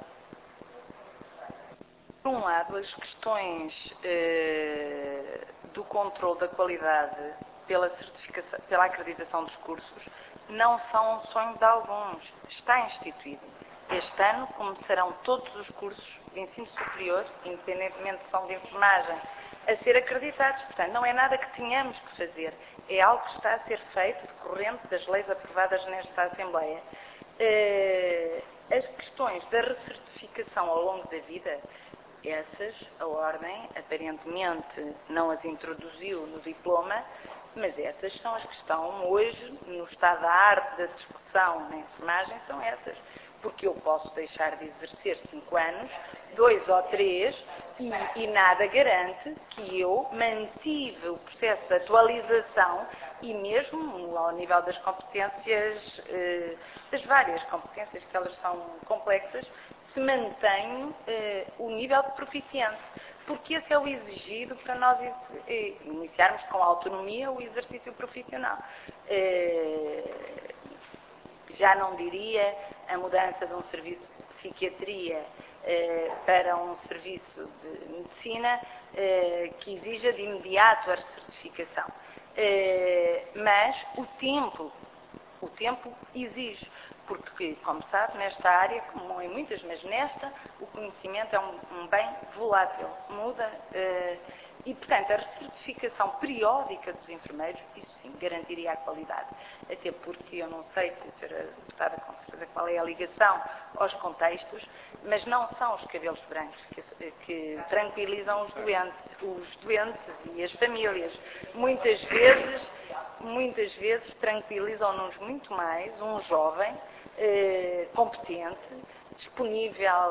Por um lado, as questões eh, do controle da qualidade pela, certificação, pela acreditação dos cursos não são um sonho de alguns. Está instituído. Este ano começarão todos os cursos de ensino superior, independentemente se são de enfermagem, a ser acreditados. Portanto, não é nada que tenhamos que fazer. É algo que está a ser feito decorrente das leis aprovadas nesta Assembleia. As questões da recertificação ao longo da vida, essas, a Ordem aparentemente não as introduziu no diploma, mas essas são as que estão hoje no estado da arte da discussão na enfermagem, são essas. Porque eu posso deixar de exercer cinco anos, dois ou três, e, e nada garante que eu mantive o processo de atualização e mesmo ao nível das competências, eh, das várias competências, que elas são complexas, se mantenho eh, o nível de proficiente. Porque esse é o exigido para nós iniciarmos com autonomia o exercício profissional. Eh, já não diria a mudança de um serviço de psiquiatria eh, para um serviço de medicina eh, que exija de imediato a recertificação. Eh, mas o tempo, o tempo exige, porque, como sabe, nesta área, como em muitas, mas nesta, o conhecimento é um, um bem volátil, muda, eh, e, portanto, a recertificação periódica dos enfermeiros, isso sim, garantiria a qualidade. Até porque eu não sei se a senhora deputada com certeza qual é a ligação aos contextos, mas não são os cabelos brancos que, que tranquilizam os doentes, os doentes e as famílias. Muitas vezes, muitas vezes tranquilizam-nos muito mais um jovem eh, competente, disponível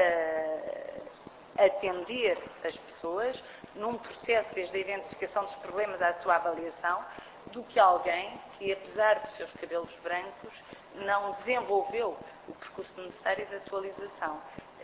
para atender as pessoas num processo desde a identificação dos problemas à sua avaliação, do que alguém que, apesar dos seus cabelos brancos, não desenvolveu o percurso necessário de atualização.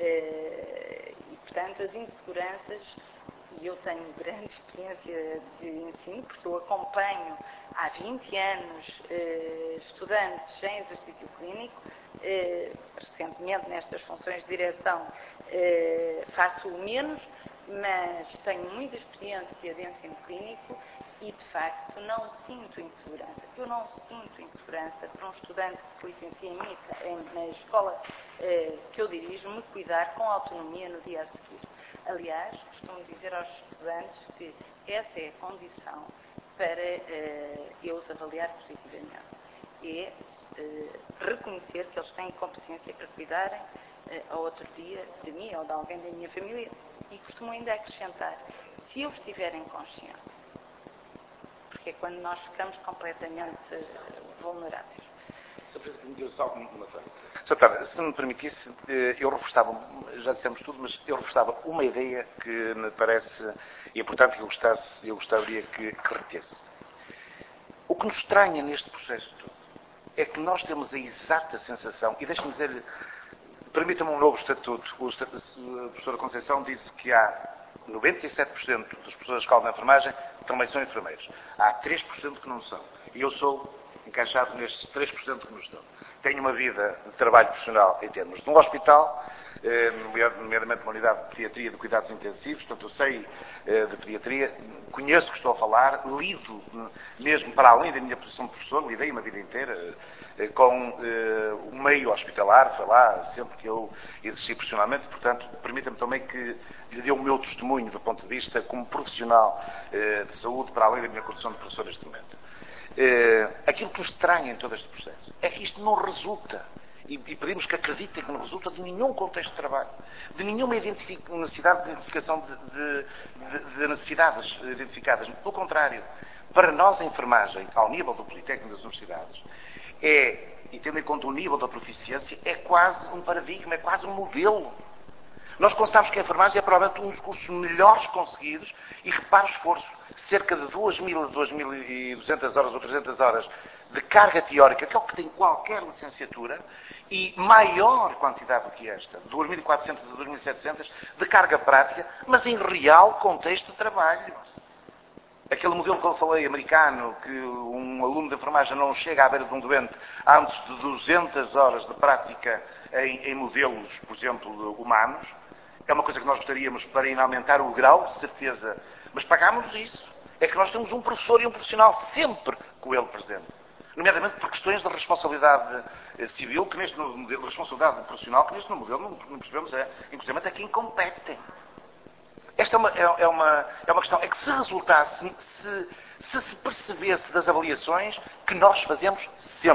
E, portanto, as inseguranças, e eu tenho grande experiência de ensino, porque eu acompanho há vinte anos estudantes em exercício clínico, recentemente nestas funções de direção faço o menos, mas tenho muita experiência de ensino clínico e, de facto, não sinto insegurança. Eu não sinto insegurança para um estudante que se licencia em MICA, na escola eh, que eu dirijo, me cuidar com autonomia no dia a seguir. Aliás, costumo dizer aos estudantes que essa é a condição para eh, eu os avaliar positivamente. É eh, reconhecer que eles têm competência para cuidarem eh, ao outro dia de mim ou de alguém da minha família. E costumo ainda acrescentar, se eu estiver inconsciente, porque é quando nós ficamos completamente vulneráveis. senhor Presidente, só uma coisa. senhor Deputado, se me permitisse, eu reforçava, já dissemos tudo, mas eu reforçava uma ideia que me parece importante e eu, gostasse, eu gostaria que, que retesse. O que nos estranha neste processo todo é que nós temos a exata sensação, e deixe-me dizer-lhe, permita-me um novo estatuto. A professora Conceição disse que há noventa e sete por cento das pessoas da escola de enfermagem que também são enfermeiros. Há três por cento que não são. E eu sou encaixado nestes três por cento que não estão. Tenho uma vida de trabalho profissional em termos de um hospital, nomeadamente uma unidade de pediatria de cuidados intensivos, portanto eu sei de pediatria, conheço o que estou a falar, lido mesmo para além da minha posição de professor, lidei uma vida inteira com o meio hospitalar, foi lá sempre que eu exerci profissionalmente, portanto permita-me também que lhe dê o meu testemunho do ponto de vista como profissional de saúde para além da minha condição de professor neste momento. Aquilo que nos estranha em todo este processo é que isto não resulta, e pedimos que acreditem que não resulta de nenhum contexto de trabalho, de nenhuma necessidade de identificação de, de, de, de necessidades identificadas. Pelo contrário, para nós a enfermagem, ao nível do Politécnico das universidades, é, e tendo em conta o nível da proficiência, é quase um paradigma, é quase um modelo. Nós constatamos que a enfermagem é provavelmente um dos cursos melhores conseguidos, e repare o esforço, cerca de duas mil a duas mil e duzentas horas ou trezentas horas de carga teórica, que é o que tem qualquer licenciatura, e maior quantidade do que esta, duas mil e quatrocentas a duas mil e setecentas, de carga prática, mas em real contexto de trabalho. Aquele modelo que eu falei, americano, que um aluno de enfermagem não chega à beira de um doente antes de duzentas horas de prática em, em modelos, por exemplo, humanos, é uma coisa que nós gostaríamos para aumentar o grau de certeza, mas pagámos isso. É que nós temos um professor e um profissional sempre com ele presente. Nomeadamente por questões de responsabilidade civil, que neste modelo, de responsabilidade profissional, que neste modelo não, não percebemos, é, inclusive é quem compete. Esta é uma, é, é, uma, é uma questão, é que se resultasse, se, se se percebesse das avaliações que nós fazemos sempre,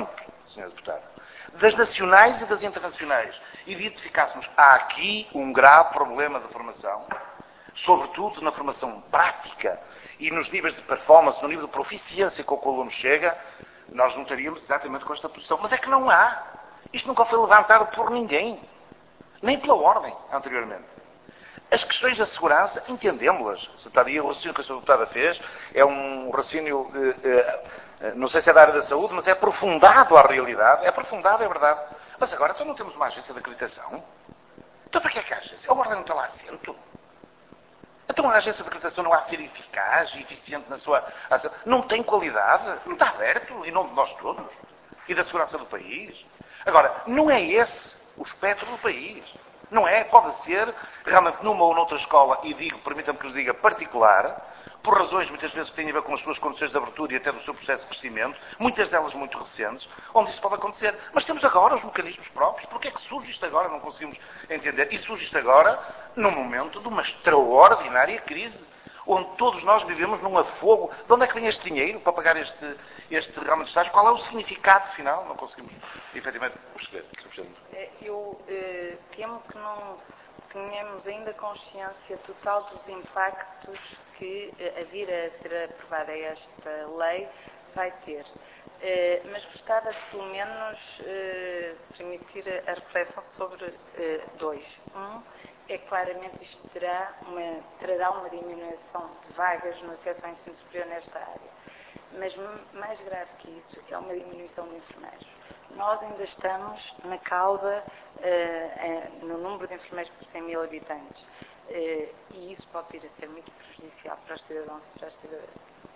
senhor Deputado, das nacionais e das internacionais, e de identificássemos, há aqui um grave problema de formação, sobretudo na formação prática e nos níveis de performance, no nível de proficiência com que o aluno chega, nós não estaríamos exatamente com esta posição. Mas é que não há. Isto nunca foi levantado por ninguém, nem pela ordem anteriormente. As questões da segurança, entendemos-las. E o raciocínio que a senhora Deputada fez é um raciocínio, eh, eh, não sei se é da área da saúde, mas é aprofundado à realidade. É aprofundado, é verdade. Mas agora, então não temos uma agência de acreditação? Então para que é que a agência? A ordem não está lá assento. Então a agência de acreditação não há de ser eficaz e eficiente na sua ação. Não tem qualidade, não está aberto, em nome de nós todos e da segurança do país. Agora, não é esse o espectro do país. Não é, pode ser, realmente numa ou noutra escola, e digo, permitam-me que os diga, particular, por razões muitas vezes que têm a ver com as suas condições de abertura e até do seu processo de crescimento, muitas delas muito recentes, onde isso pode acontecer. Mas temos agora os mecanismos próprios. Porquê é que surge isto agora? Não conseguimos entender. E surge isto agora num momento de uma extraordinária crise, onde todos nós vivemos num afogo. De onde é que vem este dinheiro para pagar este, este ramo de estágio? Qual é o significado final? Não conseguimos, efetivamente, perceber. Eu eh, temo que não tenhamos ainda consciência total dos impactos que eh, a vir a ser aprovada esta lei vai ter. Eh, mas gostava de, pelo menos, eh, permitir a reflexão sobre eh, dois. Um, é claramente isto terá uma, trará uma diminuição de vagas no acesso ao ensino superior nesta área. Mas mais grave que isso é uma diminuição de enfermeiros. Nós ainda estamos na cauda uh, no número de enfermeiros por cem mil habitantes. Uh, e isso pode vir a ser muito prejudicial para os cidadãos e para as cidadãs.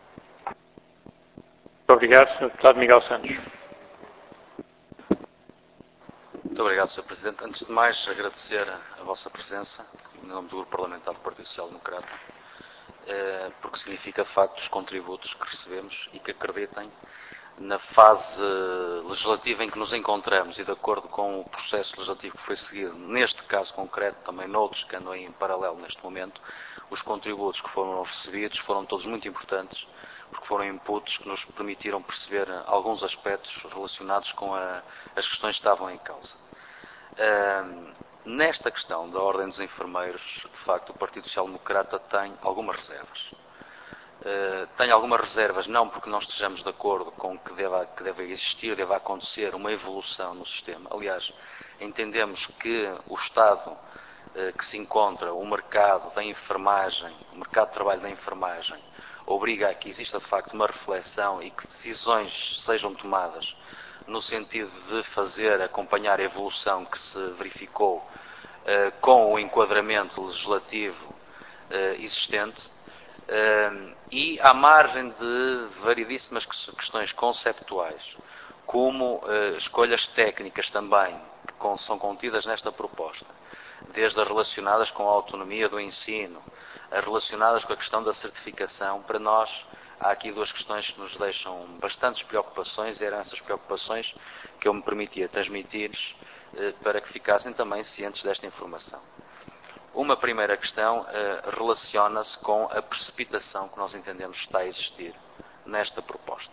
Muito obrigado, senhor Deputado Miguel Santos. Muito obrigado, senhor Presidente. Antes de mais, agradecer a vossa presença, em nome do Grupo Parlamentar do Partido Social Democrata, uh, porque significa, de facto, os contributos que recebemos e que acreditem na fase legislativa em que nos encontramos e de acordo com o processo legislativo que foi seguido, neste caso concreto, também noutros que andam em paralelo neste momento, os contributos que foram recebidos foram todos muito importantes, porque foram inputs que nos permitiram perceber alguns aspectos relacionados com a, as questões que estavam em causa. Uh, nesta questão da Ordem dos Enfermeiros, de facto, o Partido Social Democrata tem algumas reservas. Uh, tenho algumas reservas, não porque não estejamos de acordo com que deva, que deve existir, deva acontecer uma evolução no sistema. Aliás, entendemos que o estado uh, que se encontra, o mercado da enfermagem, o mercado de trabalho da enfermagem, obriga a que exista de facto uma reflexão e que decisões sejam tomadas no sentido de fazer acompanhar a evolução que se verificou uh, com o enquadramento legislativo uh, existente. Uh, e à margem de variedíssimas questões conceptuais, como uh, escolhas técnicas também, que com, são contidas nesta proposta, desde as relacionadas com a autonomia do ensino, as relacionadas com a questão da certificação, para nós há aqui duas questões que nos deixam bastantes preocupações, e eram essas preocupações que eu me permitia transmitir-lhes uh, para que ficassem também cientes desta informação. Uma primeira questão uh, relaciona-se com a precipitação que nós entendemos que está a existir nesta proposta.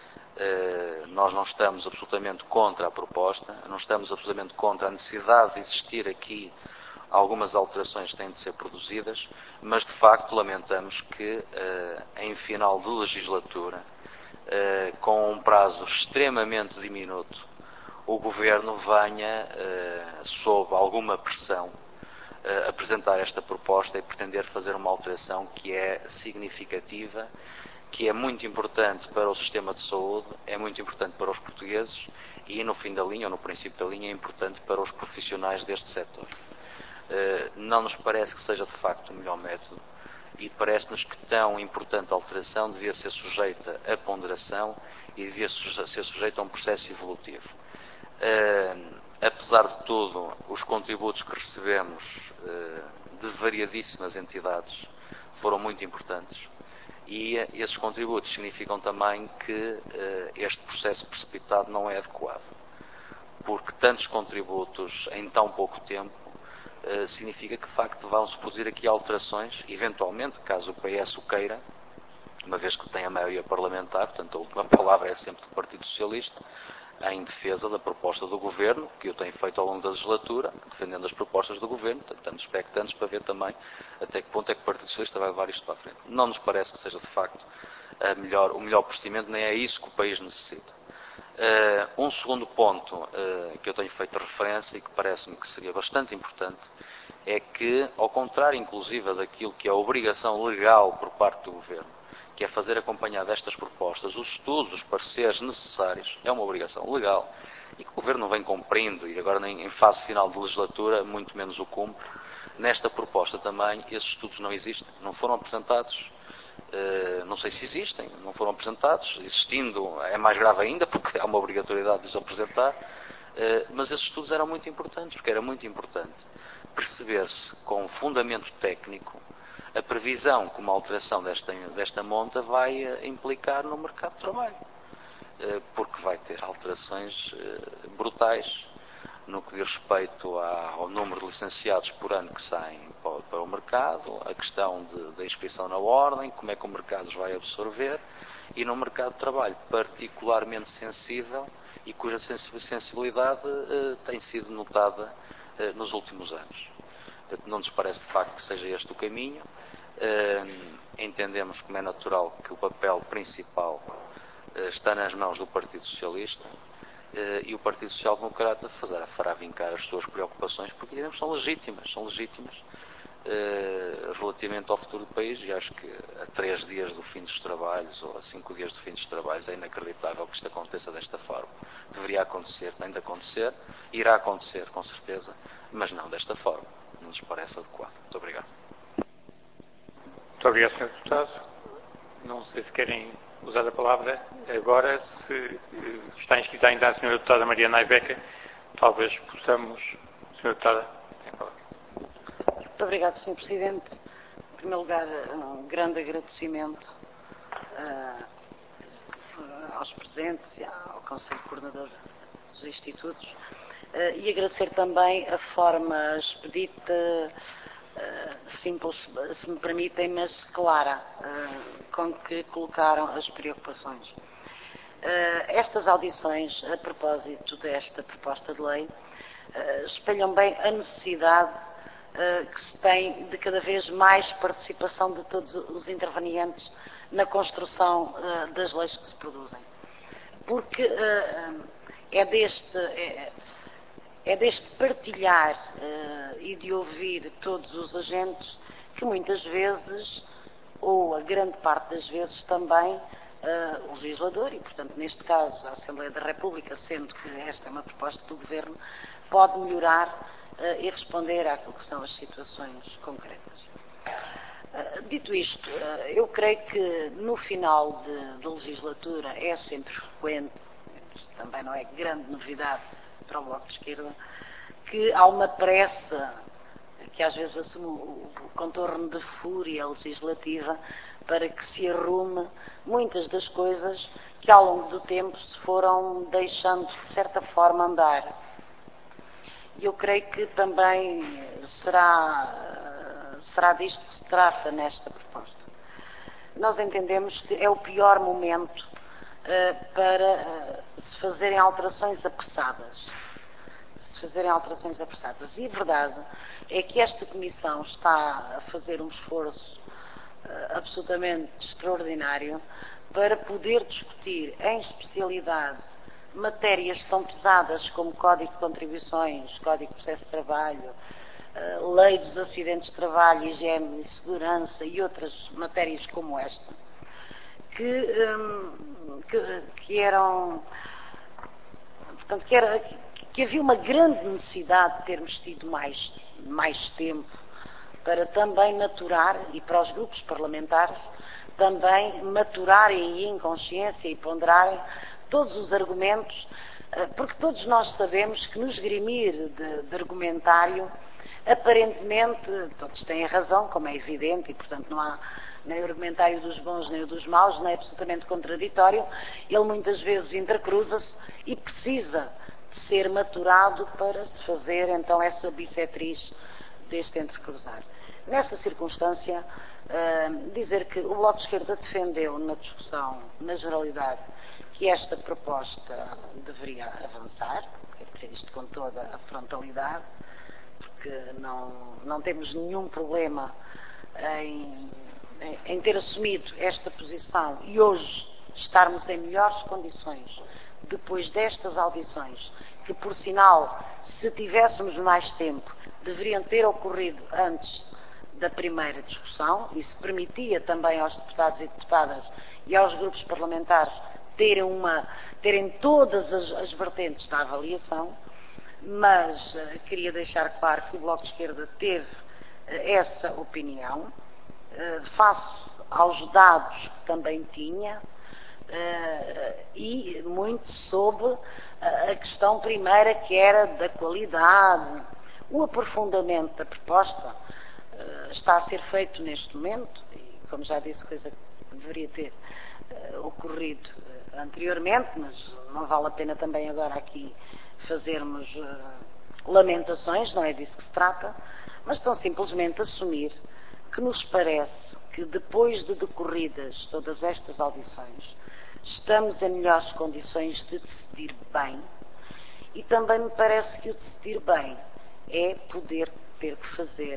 Uh, nós não estamos absolutamente contra a proposta, não estamos absolutamente contra a necessidade de existir aqui algumas alterações que têm de ser produzidas, mas de facto lamentamos que uh, em final de legislatura, uh, com um prazo extremamente diminuto, o Governo venha, uh, sob alguma pressão, Uh, apresentar esta proposta e pretender fazer uma alteração que é significativa, que é muito importante para o sistema de saúde, é muito importante para os portugueses e no fim da linha, ou no princípio da linha, é importante para os profissionais deste setor. Uh, não nos parece que seja de facto o melhor método e parece-nos que tão importante alteração devia ser sujeita a ponderação e devia ser sujeita a um processo evolutivo. Uh, apesar de tudo, os contributos que recebemos uh, de variadíssimas entidades foram muito importantes e uh, esses contributos significam também que uh, este processo precipitado não é adequado, porque tantos contributos em tão pouco tempo uh, significa que de facto vão-se produzir aqui alterações, eventualmente, caso o P S o queira, uma vez que tem a maioria parlamentar, portanto a última palavra é sempre do Partido Socialista. em defesa da proposta do Governo, que eu tenho feito ao longo da legislatura, defendendo as propostas do Governo. Portanto, estamos expectantes para ver também até que ponto é que o Partido Socialista vai levar isto para a frente. Não nos parece que seja, de facto, a melhor, o melhor procedimento, nem é isso que o país necessita. Uh, um segundo ponto uh, que eu tenho feito referência e que parece-me que seria bastante importante é que, ao contrário, inclusive, daquilo que é a obrigação legal por parte do Governo, que é fazer acompanhar destas propostas os estudos, os pareceres necessários, é uma obrigação legal e que o Governo não vem cumprindo e agora nem em fase final de legislatura, muito menos o cumpre. Nesta proposta também, esses estudos não existem, não foram apresentados. Uh, não sei se existem, não foram apresentados. Existindo é mais grave ainda, porque há uma obrigatoriedade de os apresentar. Uh, mas esses estudos eram muito importantes, porque era muito importante perceber-se com fundamento técnico a previsão que uma alteração desta, desta monta vai uh, implicar no mercado de trabalho. Uh, porque vai ter alterações uh, brutais no que diz respeito ao número de licenciados por ano que saem para, para o mercado, a questão de, da inscrição na ordem, como é que o mercado os vai absorver, e no mercado de trabalho particularmente sensível e cuja sensibilidade eh, tem sido notada eh, nos últimos anos. Portanto, não nos parece de facto que seja este o caminho. Eh, entendemos como é natural que o papel principal eh, está nas mãos do Partido Socialista, Uh, e o Partido Social Democrata fazer, fará vincar as suas preocupações, porque digamos, são legítimas, são legítimas uh, relativamente ao futuro do país, e acho que a três dias do fim dos trabalhos, ou a cinco dias do fim dos trabalhos, é inacreditável que isto aconteça desta forma. Deveria acontecer, tem de acontecer, irá acontecer com certeza, mas não desta forma. Não nos parece adequado. Muito obrigado. Muito obrigado, senhor Deputado. Não sei se querem usar a palavra agora. Se está inscrita ainda a senhora Deputada Mariana Aibeca, talvez possamos... senhora Deputada, tem a palavra. Muito obrigado, senhor Presidente. Em primeiro lugar, um grande agradecimento uh, aos presentes e ao Conselho Coordenador dos Institutos uh, e agradecer também a forma expedita, Uh, simples, se me permitem, mas clara, uh, com que colocaram as preocupações. Uh, estas audições, a propósito desta proposta de lei, uh, espelham bem a necessidade uh, que se tem de cada vez mais participação de todos os intervenientes na construção uh, das leis que se produzem. Porque uh, é deste... É, É deste partilhar uh, e de ouvir todos os agentes que muitas vezes, ou a grande parte das vezes também, uh, o legislador, e portanto neste caso a Assembleia da República, sendo que esta é uma proposta do Governo, pode melhorar uh, e responder àquilo que são as situações concretas. Uh, dito isto, uh, eu creio que no final de, de legislatura é sempre frequente, isto também não é grande novidade para o Bloco de Esquerda, que há uma pressa que às vezes assume o contorno de fúria legislativa para que se arrume muitas das coisas que ao longo do tempo se foram deixando de certa forma andar. E eu creio que também será, será disto que se trata nesta proposta. Nós entendemos que é o pior momento uh, para uh, se fazerem alterações apressadas. Se fazerem alterações apressadas. E a verdade é que esta Comissão está a fazer um esforço uh, absolutamente extraordinário para poder discutir em especialidade matérias tão pesadas como Código de Contribuições, Código de Processo de Trabalho, uh, Lei dos Acidentes de Trabalho, Higiene e Segurança e outras matérias como esta, que, um, que, que eram, portanto, que, era, que havia uma grande necessidade de termos tido mais, mais tempo para também maturar, e para os grupos parlamentares também maturarem em consciência e ponderarem todos os argumentos, porque todos nós sabemos que no esgrimir de, de argumentário, aparentemente, todos têm razão, como é evidente, e portanto não há nem o argumentário dos bons nem o dos maus, nem é absolutamente contraditório, ele muitas vezes intercruza-se e precisa de ser maturado para se fazer então essa bissetriz deste entrecruzar. Nessa circunstância, uh, dizer que o Bloco de Esquerda defendeu na discussão, na generalidade, que esta proposta deveria avançar, quer dizer, isto com toda a frontalidade, porque não, não temos nenhum problema em, em, em ter assumido esta posição e hoje estarmos em melhores condições depois destas audições, que por sinal, se tivéssemos mais tempo, deveriam ter ocorrido antes da primeira discussão. Isso permitia também aos deputados e deputadas e aos grupos parlamentares terem, uma, terem todas as, as vertentes da avaliação, mas uh, queria deixar claro que o Bloco de Esquerda teve uh, essa opinião, uh, face aos dados que também tinha, uh, e muito sobre uh, a questão primeira, que era da qualidade. O aprofundamento da proposta uh, está a ser feito neste momento, e como já disse, coisa que deveria ter uh, ocorrido uh, anteriormente, mas não vale a pena também agora aqui fazermos uh, lamentações, não é disso que se trata, mas tão simplesmente assumir que nos parece que depois de decorridas todas estas audições, estamos em melhores condições de decidir bem, e também me parece que o decidir bem é poder ter que fazer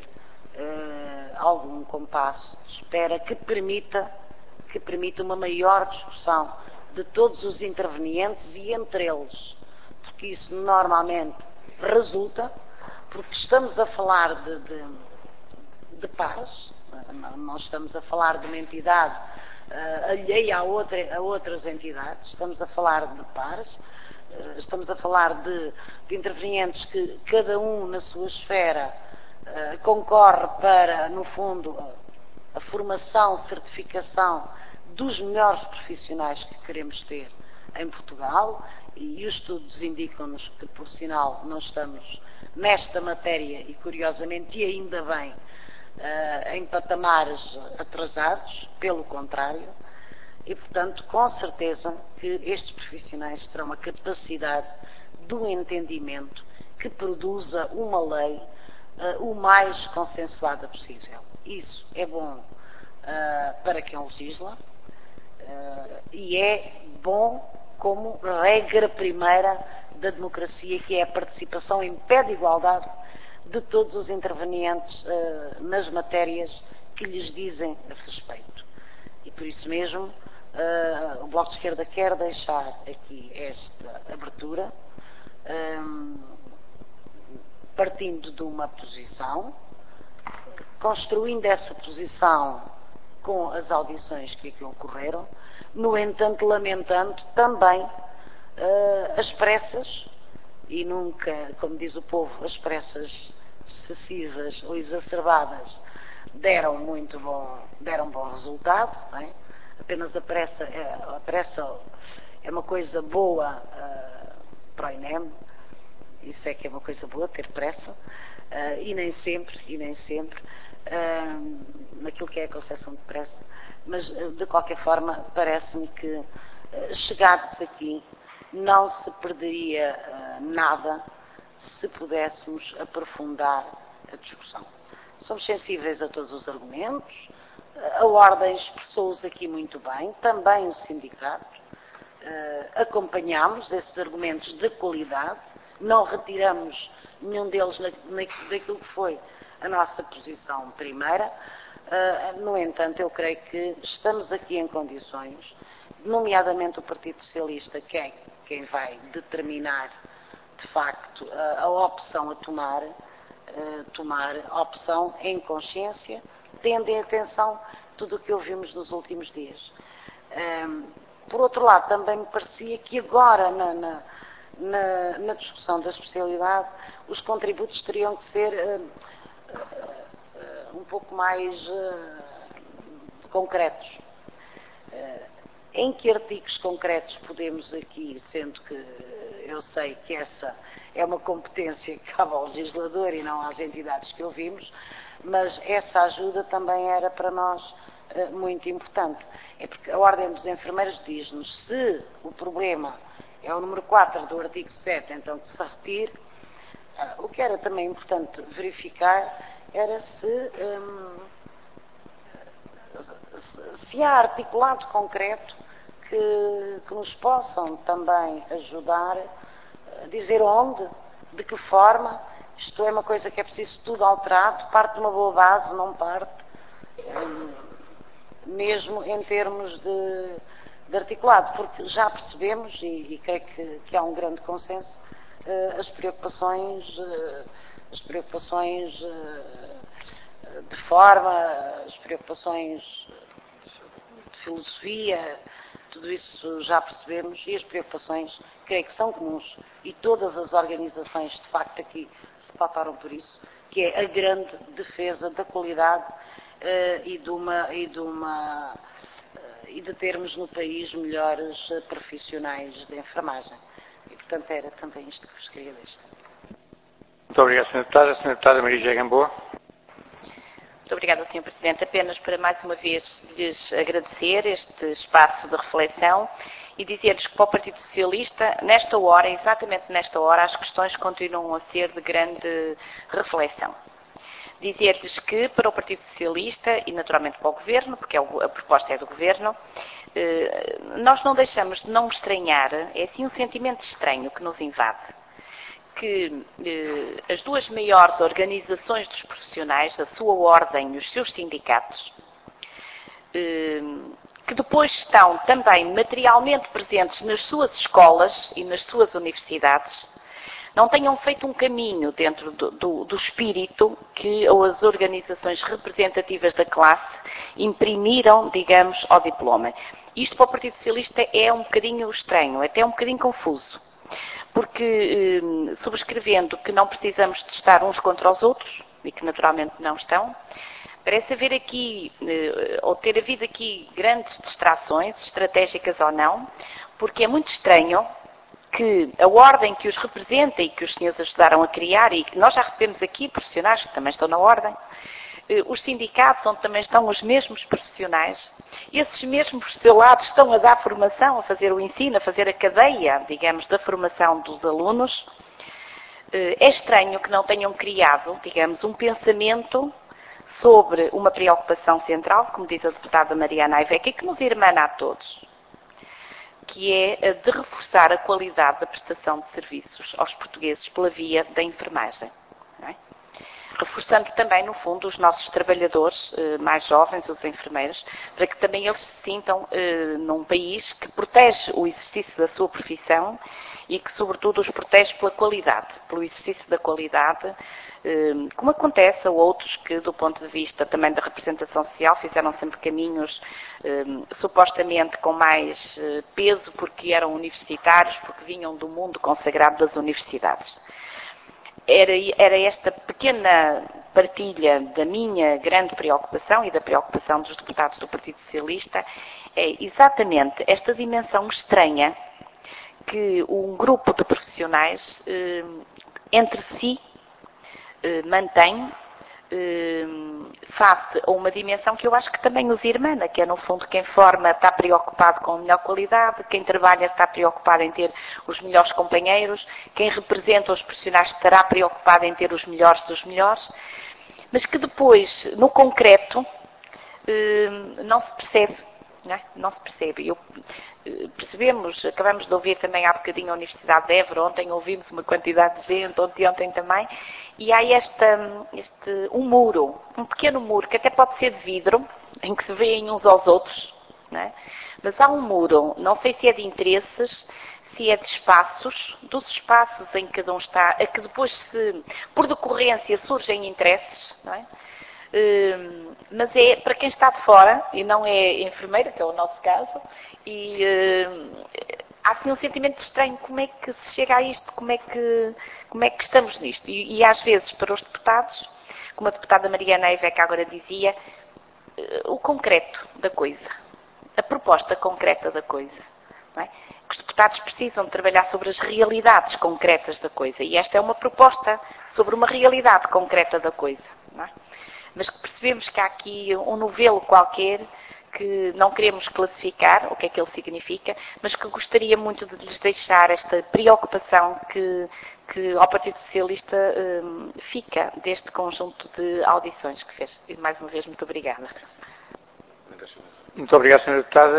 uh, algum compasso de espera que permita, que permita uma maior discussão de todos os intervenientes e entre eles, porque isso normalmente resulta, porque estamos a falar de, de, de pares, não, não estamos a falar de uma entidade uh, alheia a, outra, a outras entidades, estamos a falar de pares, uh, estamos a falar de, de intervenientes que cada um na sua esfera uh, concorre para, no fundo, a, a formação, certificação dos melhores profissionais que queremos ter em Portugal, e os estudos indicam-nos que, por sinal, não estamos nesta matéria, e curiosamente, e ainda bem, uh, em patamares atrasados, pelo contrário, e, portanto, com certeza que estes profissionais terão a capacidade do entendimento que produza uma lei uh, o mais consensuada possível. Isso é bom uh, para quem legisla, uh, e é bom como regra primeira da democracia, que é a participação em pé de igualdade de todos os intervenientes uh, nas matérias que lhes dizem respeito. E por isso mesmo, uh, o Bloco de Esquerda quer deixar aqui esta abertura, um, partindo de uma posição, construindo essa posição com as audições que aqui ocorreram, no entanto, lamentando também uh, as pressas, e nunca, como diz o povo, as pressas excessivas ou exacerbadas deram muito bom, deram bom resultado, não é? Apenas a pressa, a pressa é uma coisa boa uh, para o I N E M, isso é que é uma coisa boa, ter pressa, uh, e nem sempre, e nem sempre, uh, naquilo que é a concepção de pressa. Mas, de qualquer forma, parece-me que, chegados aqui, não se perderia uh, nada se pudéssemos aprofundar a discussão. Somos sensíveis a todos os argumentos, a Ordem expressou-os aqui muito bem, também o sindicato, uh, acompanhamos esses argumentos de qualidade, não retiramos nenhum deles na, na, daquilo que foi a nossa posição primeira. Uh, no entanto, eu creio que estamos aqui em condições, nomeadamente o Partido Socialista, que é quem vai determinar, de facto, a, a opção a tomar, uh, tomar a opção em consciência, tendo em atenção tudo o que ouvimos nos últimos dias. Um, por outro lado, também me parecia que agora, na, na, na, na discussão da especialidade, os contributos teriam que ser uh, uh, um pouco mais uh, concretos. Uh, em que artigos concretos podemos aqui, sendo que eu sei que essa é uma competência que cabe ao legislador e não às entidades que ouvimos, mas essa ajuda também era para nós uh, muito importante. É porque a Ordem dos Enfermeiros diz-nos, se o problema é o número quatro do artigo sete, então que se retire. Uh, o que era também importante verificar era se, hum, se há articulado concreto que que, que nos possam também ajudar a dizer onde, de que forma. Isto é uma coisa que é preciso tudo alterado, parte de uma boa base, não parte, mesmo em termos de, de articulado, porque já percebemos, e, e creio que, que há um grande consenso, as preocupações, as preocupações de forma, as preocupações de filosofia, tudo isso já percebemos, e as preocupações, creio que são comuns, e todas as organizações, de facto, aqui se pautaram por isso, que é a grande defesa da qualidade uh, e, de uma, e, de uma, uh, e de termos no país melhores uh, profissionais de enfermagem. E, portanto, era também isto que vos queria deixar. Muito obrigado, senhora Deputada. senhora Deputada Maria José Gamboa. Muito obrigada, senhor Presidente. Apenas para mais uma vez lhes agradecer este espaço de reflexão e dizer-lhes que para o Partido Socialista, nesta hora, exatamente nesta hora, as questões continuam a ser de grande reflexão. Dizer-lhes que para o Partido Socialista e naturalmente para o Governo, porque a proposta é do Governo, nós não deixamos de não estranhar, é assim um sentimento estranho que nos invade, que eh, as duas maiores organizações dos profissionais, a sua ordem e os seus sindicatos, eh, que depois estão também materialmente presentes nas suas escolas e nas suas universidades, não tenham feito um caminho dentro do, do, do espírito que as organizações representativas da classe imprimiram, digamos, ao diploma. Isto para o Partido Socialista é um bocadinho estranho, até um bocadinho confuso. Porque, eh, subscrevendo que não precisamos de estar uns contra os outros, e que naturalmente não estão, parece haver aqui, eh, ou ter havido aqui grandes distrações, estratégicas ou não, porque é muito estranho que a ordem que os representa e que os senhores ajudaram a criar, e que nós já recebemos aqui profissionais que também estão na ordem, os sindicatos, onde também estão os mesmos profissionais, esses mesmos, por seu lado, estão a dar formação, a fazer o ensino, a fazer a cadeia, digamos, da formação dos alunos. É estranho que não tenham criado, digamos, um pensamento sobre uma preocupação central, como diz a deputada Mariana Aiveca, e que nos irmana a todos, que é a de reforçar a qualidade da prestação de serviços aos portugueses pela via da enfermagem. Não é? Reforçando também, no fundo, os nossos trabalhadores eh, mais jovens, os enfermeiros, para que também eles se sintam eh, num país que protege o exercício da sua profissão e que, sobretudo, os protege pela qualidade, pelo exercício da qualidade, eh, como acontece a outros que, do ponto de vista também da representação social, fizeram sempre caminhos eh, supostamente com mais eh, peso porque eram universitários, porque vinham do mundo consagrado das universidades. Era, era esta pequena partilha da minha grande preocupação e da preocupação dos deputados do Partido Socialista, é exatamente esta dimensão estranha que um grupo de profissionais eh, entre si eh, mantém eh, face a uma dimensão que eu acho que também os irmana, que é no fundo quem forma está preocupado com a melhor qualidade, quem trabalha está preocupado em ter os melhores companheiros, quem representa os profissionais estará preocupado em ter os melhores dos melhores, mas que depois, no concreto, eh, não se percebe. Não, é? Não se percebe. Eu, percebemos, acabamos de ouvir também há bocadinho a Universidade de Évora, ontem ouvimos uma quantidade de gente, ontem, ontem também, e há esta, este, um muro, um pequeno muro, que até pode ser de vidro, em que se veem uns aos outros, não é? Mas há um muro, não sei se é de interesses, se é de espaços, dos espaços em que cada um está, a que depois, se, por decorrência, surgem interesses, não é? Uh, mas é para quem está de fora e não é enfermeira, que é o nosso caso, e uh, há assim um sentimento estranho, como é que se chega a isto, como é que, como é que estamos nisto, e, e às vezes para os deputados, como a deputada Mariana Aiveca agora dizia, uh, o concreto da coisa, a proposta concreta da coisa, não é? Os deputados precisam de trabalhar sobre as realidades concretas da coisa, e esta é uma proposta sobre uma realidade concreta da coisa, não é? Mas que percebemos que há aqui um novelo qualquer que não queremos classificar, o que é que ele significa, mas que gostaria muito de lhes deixar esta preocupação que, que ao Partido Socialista um, fica deste conjunto de audições que fez. E mais uma vez, muito obrigada. Muito obrigado, senhora Deputada.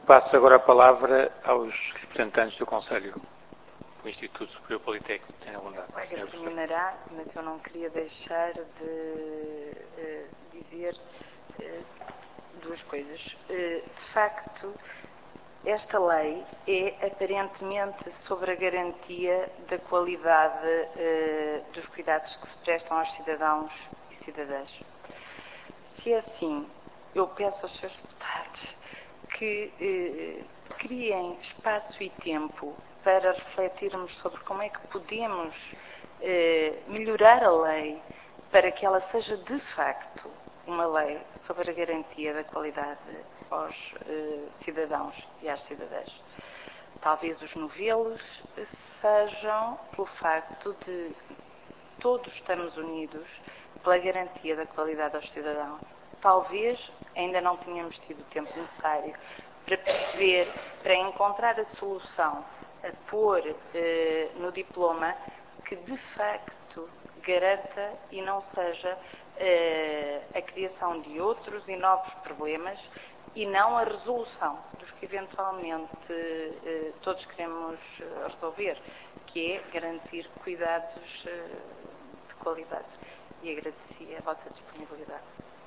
Passo agora a palavra aos representantes do Conselho do Instituto Superior Politécnico. Tenha bondade. O colega terminará, mas eu não queria deixar de uh, dizer uh, duas coisas. Uh, de facto, esta lei é aparentemente sobre a garantia da qualidade uh, dos cuidados que se prestam aos cidadãos e cidadãs. Se é assim, eu peço aos seus deputados que eh, criem espaço e tempo para refletirmos sobre como é que podemos eh, melhorar a lei para que ela seja de facto uma lei sobre a garantia da qualidade aos eh, cidadãos e às cidadãs. Talvez os novelos sejam pelo facto de todos estamos unidos pela garantia da qualidade aos cidadãos. Talvez ainda não tínhamos tido o tempo necessário para perceber, para encontrar a solução a pôr eh, no diploma que de facto garanta e não seja eh, a criação de outros e novos problemas e não a resolução dos que eventualmente eh, todos queremos resolver, que é garantir cuidados eh, de qualidade. E agradeci a vossa disponibilidade.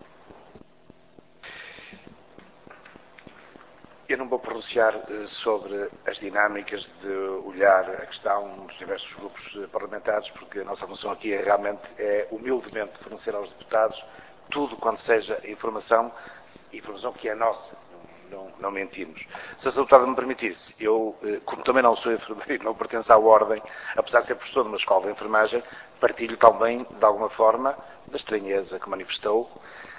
Eu não vou pronunciar sobre as dinâmicas de olhar a questão dos diversos grupos parlamentares, porque a nossa função aqui é realmente, é humildemente fornecer aos deputados tudo quanto seja informação, informação que é nossa, não, não, não mentimos. Se a senhora deputada me permitisse, eu, como também não sou enfermeiro, não pertenço à ordem, apesar de ser professor de uma escola de enfermagem, partilho também, de alguma forma, da estranheza que manifestou.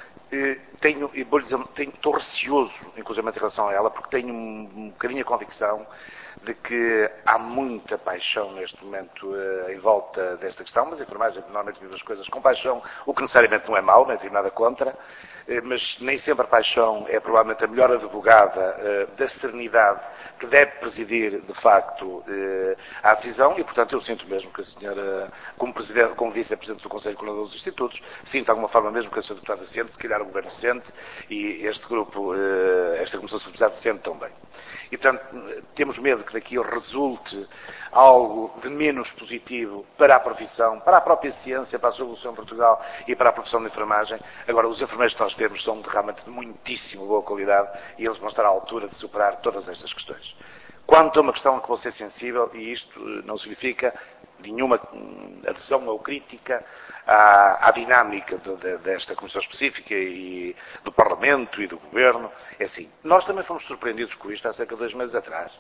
Tenho, e vou dizer, tenho, estou receoso, inclusive em relação a ela, porque tenho um, um bocadinho a convicção de que há muita paixão neste momento uh, em volta desta questão, mas a enfermagem normalmente vive as coisas com paixão, o que necessariamente não é mau, não tenho nada contra, uh, mas nem sempre a paixão é provavelmente a melhor advogada uh, da serenidade que deve presidir, de facto, uh, à decisão, e portanto eu sinto mesmo que a senhora, como, presidente, como vice-presidente do Conselho Coordenador dos Institutos, sinto de alguma forma mesmo que a senhora deputada sente, se calhar o Governo sente, e este grupo, uh, esta Comissão de Deputados sente também. E, portanto, temos medo que daqui resulte algo de menos positivo para a profissão, para a própria ciência, para a sua evolução em Portugal e para a profissão de enfermagem. Agora, os enfermeiros que nós temos são de, realmente de muitíssimo boa qualidade e eles vão estar à altura de superar todas estas questões. Quanto a uma questão que vou ser sensível, e isto não significa nenhuma adesão ou crítica à, à dinâmica de, de, desta Comissão Específica e do Parlamento e do Governo, é assim, nós também fomos surpreendidos com isto há cerca de dois meses atrás.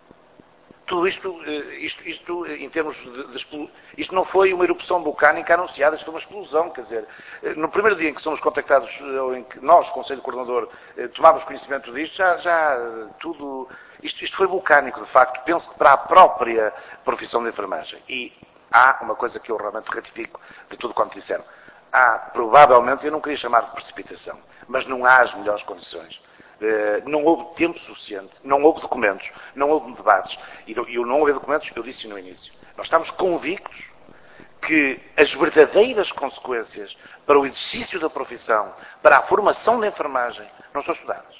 Tudo isto, isto, isto em termos de, de isto não foi uma erupção vulcânica anunciada, isto foi uma explosão, quer dizer, no primeiro dia em que somos contactados, ou em que nós, Conselho Coordenador, tomámos conhecimento disto, já, já tudo, isto, isto foi vulcânico, de facto, penso que para a própria profissão de enfermagem. E há uma coisa que eu realmente ratifico de tudo quanto disseram. Há, provavelmente, eu não queria chamar de precipitação, mas não há as melhores condições. Uh, não houve tempo suficiente, não houve documentos, não houve debates, e não, e não houve documentos, eu disse no início. Nós estamos convictos que as verdadeiras consequências para o exercício da profissão, para a formação da enfermagem, não estão estudadas.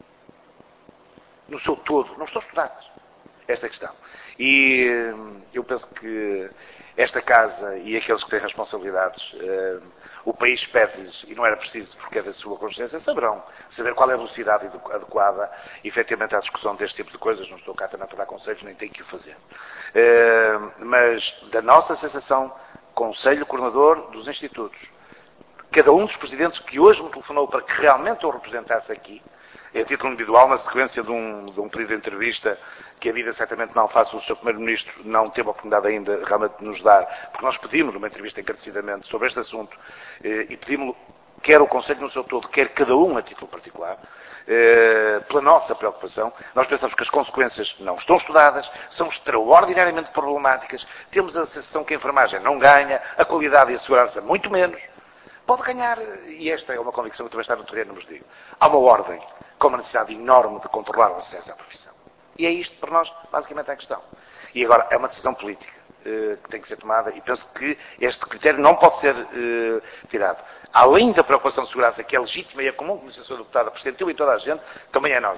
No seu todo, não estão estudadas. Esta é a questão. E uh, eu penso que esta Casa e aqueles que têm responsabilidades, uh, o país pede-lhes, e não era preciso porque é da sua consciência, saberão saber qual é a velocidade adequada, efetivamente, à discussão deste tipo de coisas. Não estou cá também para dar conselhos, nem tenho que o fazer. Uh, mas, da nossa sensação, Conselho Coordenador dos Institutos, cada um dos presidentes que hoje me telefonou para que realmente eu representasse aqui, a título individual, na sequência de um, de um pedido de entrevista que a vida certamente não faz, o senhor Primeiro-Ministro não teve a oportunidade ainda realmente de nos dar, porque nós pedimos uma entrevista encarecidamente sobre este assunto eh, e pedimos, quer o Conselho no seu todo, quer cada um a título particular, eh, pela nossa preocupação. Nós pensamos que as consequências não estão estudadas, são extraordinariamente problemáticas, temos a sensação que a enfermagem não ganha, a qualidade e a segurança muito menos. Pode ganhar, e esta é uma convicção que também está no terreno, nos digo, há uma ordem com uma necessidade enorme de controlar o acesso à profissão. E é isto, para nós, basicamente, a questão. E agora, é uma decisão política eh, que tem que ser tomada, e penso que este critério não pode ser eh, tirado. Além da preocupação de segurança, que é legítima e é comum, como disse a senhora deputada, Presidente, eu e toda a gente, também é nossa.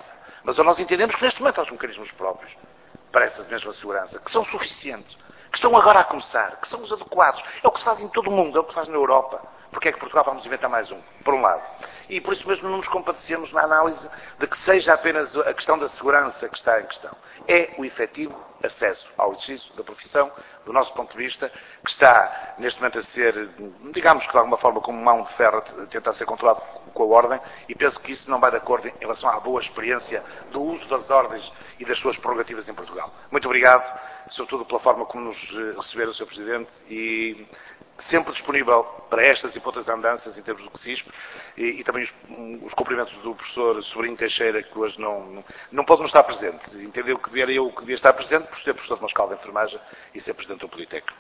Mas nós entendemos que neste momento há os mecanismos próprios para essa mesma segurança, que são suficientes, que estão agora a começar, que são os adequados. É o que se faz em todo o mundo, é o que se faz na Europa. Porque é que Portugal vamos inventar mais um, por um lado. E por isso mesmo não nos compadecemos na análise de que seja apenas a questão da segurança que está em questão. É o efetivo acesso ao exercício da profissão, do nosso ponto de vista, que está neste momento a ser, digamos que de alguma forma como mão de ferro, a tentar ser controlado com a ordem, e penso que isso não vai de acordo em relação à boa experiência do uso das ordens e das suas prerrogativas em Portugal. Muito obrigado, sobretudo pela forma como nos receberam o senhor Presidente, e sempre disponível para estas e para outras andanças em termos do C I S P, e, e também os, os cumprimentos do professor Sobrinho Teixeira, que hoje não, não, não pode não estar presente. Entendeu que devia eu que devia estar presente por ser professor de uma escola de enfermagem e ser presidente do Politécnico.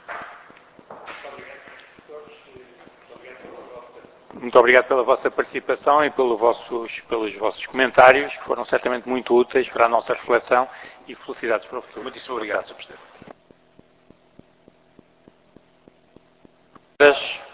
Muito obrigado pela vossa participação e pelo vossos, pelos vossos comentários, que foram certamente muito úteis para a nossa reflexão, e felicidades para o futuro. Muitíssimo obrigado, senhor Presidente.